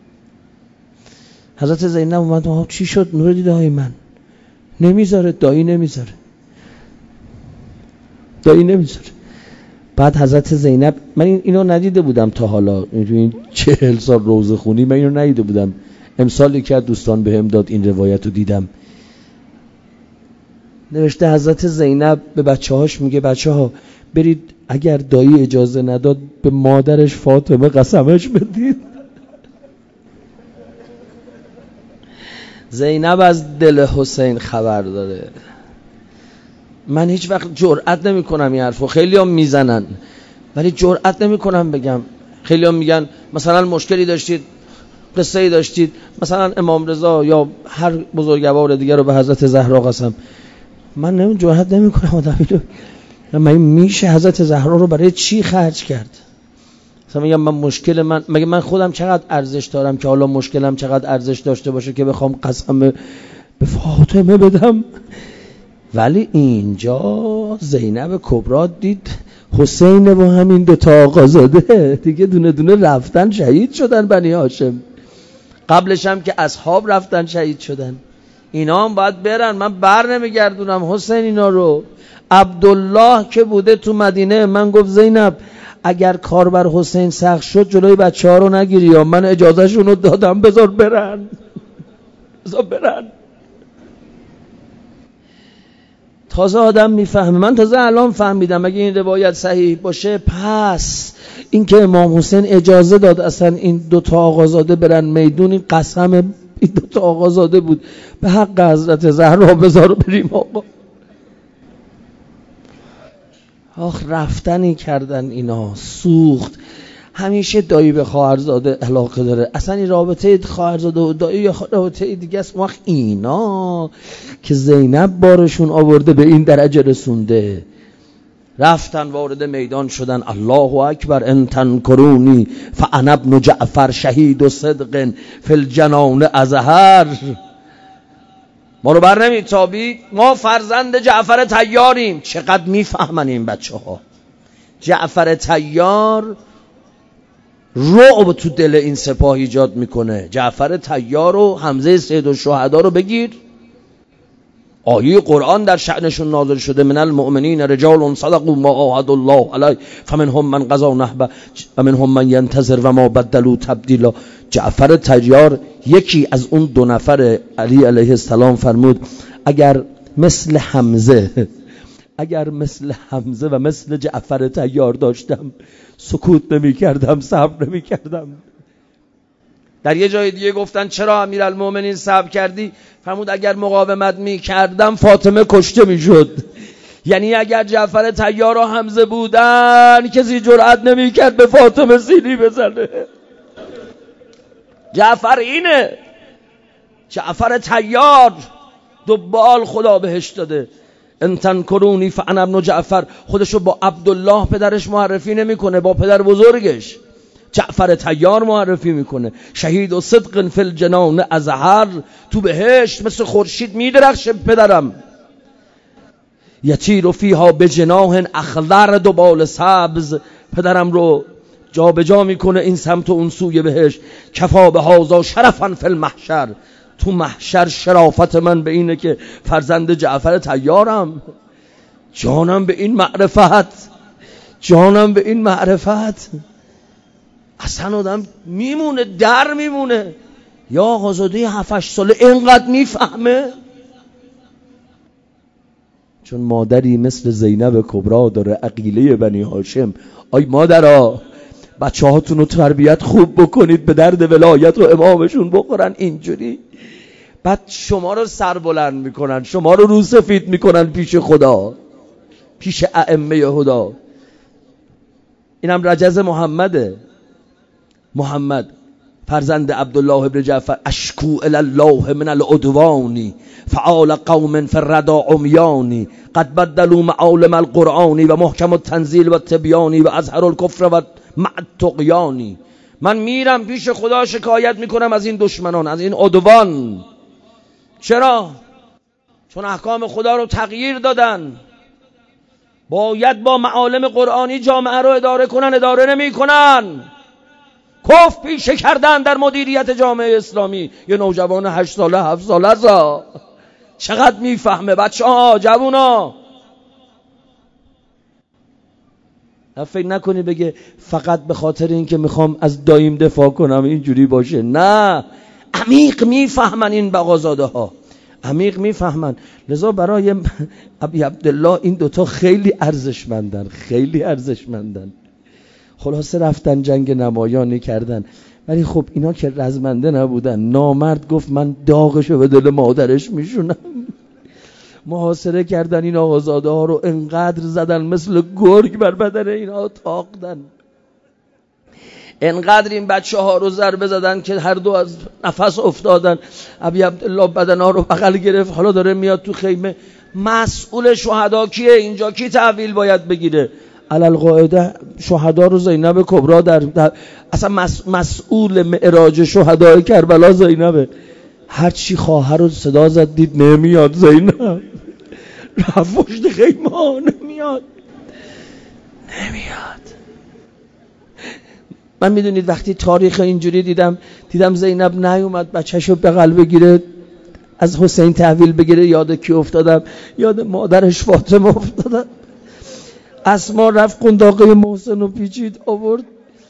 حضرت زینب اومد ها چی شد؟ نور دیده های من نمیذاره، دایی نمیذاره، دایی نمیذاره. بعد حضرت زینب، من اینو ندیده بودم تا حالا، این چهل سال روزه خونی من اینو ندیده بودم. امسال یکی از دوستان بهم داد این روایت رو دیدم. نوشته حضرت زینب به بچه هاش میگه بچه ها برید اگر دایی اجازه نداد به مادرش فاطمه قسمش بدید. زینب از دل حسین خبر داره. من هیچ وقت جرئت نمی کنم این حرفو، خیلی هم میزنن ولی جرئت نمی کنم بگم. خیلی هم میگن مثلا مشکلی داشتید، قصه ای داشتید، مثلا امام رضا یا هر بزرگوار دیگر رو به حضرت زهرا قسم. من نمی جرئت نمی کنم آدمی رو. من میشه حضرت زهرا رو برای چی خرج کرد؟ مثلا میگم من مشکل من، مگه من خودم چقدر ارزش دارم که حالا مشکلم چقدر ارزش داشته باشه که بخوام قسم به فاطمه بدم؟ ولی اینجا زینب کبرا دید حسین با همین دو تا آقازاده دیگه دونه دونه رفتن شهید شدن بنی هاشم. قبلش هم که اصحاب رفتن شهید شدن، اینا هم باید برن. من بر نمیگردونم حسین اینا رو. عبدالله که بوده تو مدینه من گفت زینب اگر کار بر حسین سخت شد جلوی بچه ها رو نگیری یا من اجازه شونو دادم، بذار برن، بذار برن. تازه آدم میفهمه. من تازه الان فهمیدم اگه این روایت صحیح باشه پس این که امام حسین اجازه داد اصلا این دوتا آقازاده برن میدون، این قسم این دوتا آقازاده بود به حق حضرت زهرا، بذار بریم آقا. آخ رفتنی کردن اینا، سوخت. همیشه دایی به خواهرزاده علاقه داره. اصلا این رابطه خواهرزاده و دایی یا رابطه دیگه است. وقت اینا که زینب بارشون آورده به این درجه رسونده، رفتن وارد میدان شدن. الله اکبر ان تنکرونی فانا ابن جعفر شهید و صدق فی الجنان ازهر. ما رو بر نمیتابید، ما فرزند جعفر طیاریم. چقدر میفهمن این بچه ها. جعفر طیار رعب تو دل این سپاه ایجاد میکنه. جعفر طیار و حمزه سید الشهدا رو بگیر، آیه قرآن در شأنشون نازل شده من المؤمنین رجال صدقوا ما عاهدوا الله علیه فمنهم من قضى نحبه و منهم من ینتظر و ما بدلوا تبدیلا. جعفر طیار یکی از اون دو نفر علی علیه السلام فرمود اگر مثل حمزه اگر مثل حمزه و مثل جعفر طیار داشتم سکوت نمی کردم، صبر نمی کردم. در یه جای دیگه گفتن چرا امیرالمومنین صبر کردی؟ فرمود اگر مقاومت می کردم فاطمه کشته می شد. یعنی اگر جعفر طیار و حمزه بودن کسی جرأت نمی کرد به فاطمه سینی بزنه. جعفر اینه، جعفر طیار دنبال خدا بهش داده. ان تنکرونی فانا ابن جعفر. خودشو با عبدالله پدرش معرفی نمیکنه، با پدر بزرگش جعفر طیار معرفی میکنه. شهید و صدق فی الجنان ازهر. تو بهشت مثل خورشید میدرخشه پدرم. یطیر فیها بجناح اخضر دوبال سبز. پدرم رو جا به جا میکنه این سمت و اون سوی بهشت. کفا به هازا شرفا فی المحشر. تو محشر شرافت من به اینه که فرزند جعفر طیارم. جانم به این معرفت، جانم به این معرفت. اصلا آدم میمونه در میمونه. یا آقازاده هفت هشت ساله اینقدر میفهمه؟ چون مادری مثل زینب کبرا داره، عقیله بنی هاشم. آی مادرها بچه هاتون رو تربیت خوب بکنید، به درد ولایت و امامشون بخورن. اینجوری بعد شما رو سربلند میکنن، شما رو رو سفید میکنن پیش خدا، پیش ائمه هدا. اینم رجز محمده. محمد فرزند عبدالله ابن جعفر. اشکو الی الله من العدوان فعال قوم فی الردى عمیان قد بدلوا معالم القرآن و محکم التنزیل و التبیان و اظهر الکفر و مع الطغیان. من میرم پیش خدا شکایت میکنم از این دشمنان، از این عدوان. چرا؟ چون احکام خدا رو تغییر دادن. باید با معالم قرآنی جامعه رو اداره کنن، اداره نمی کنن. کف پیشه کردن در مدیریت جامعه اسلامی. یه نوجوان هشت ساله هفت ساله ازا چقدر میفهمه بچه ها، جوون ها. فکر نکنی بگه فقط به خاطر این که میخوام از دایم دفاع کنم اینجوری باشه. نه، عمیق میفهمن این بغازاده ها، عمیق میفهمن. لذا برای ابی عبدالله این دوتا خیلی ارزشمندن، خیلی ارزشمندن. خلاصه رفتن جنگ نمایانی کردن، ولی خب اینا که رزمنده نبودن. نامرد گفت من داغشو به دل مادرش میشونم. محاصره کردن این آقازاده ها رو، انقدر زدن مثل گرگ بر بدن اینا تاقدن، انقدر این بچه ها رو ضربه زدن که هر دو از نفس افتادن. ابی عبدالله بدن ها رو بغل گرفت، حالا داره میاد تو خیمه. مسئول شهدا کیه اینجا؟ کی تحویل باید بگیره؟ علالقاعده شهدا رو زینب کبرا در, در اصلا مس... مسئول معراج شهدای کربلا زینبه. هر چی خواهر رو صدا زد دید نمیاد زینب، رفت پشت خیمه ها، نمیاد نمیاد. من میدونید وقتی تاریخ اینجوری دیدم دیدم زینب نیومد بچه‌شو بغل بگیره از حسین تحویل بگیره، یاد کی افتادم؟ یاد مادرش فاطمه افتادم. اسما رفت قنداقه محسن رو پیچید آورد،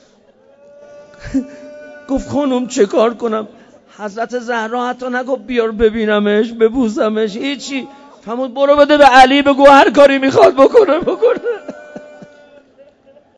گفت خانم چه کار کنم؟ حضرت زهرا حتی نگفت بیار ببینمش ببوسمش، هیچی. فرمود برو بده به علی بگو هر کاری میخواد بکنه بکنه.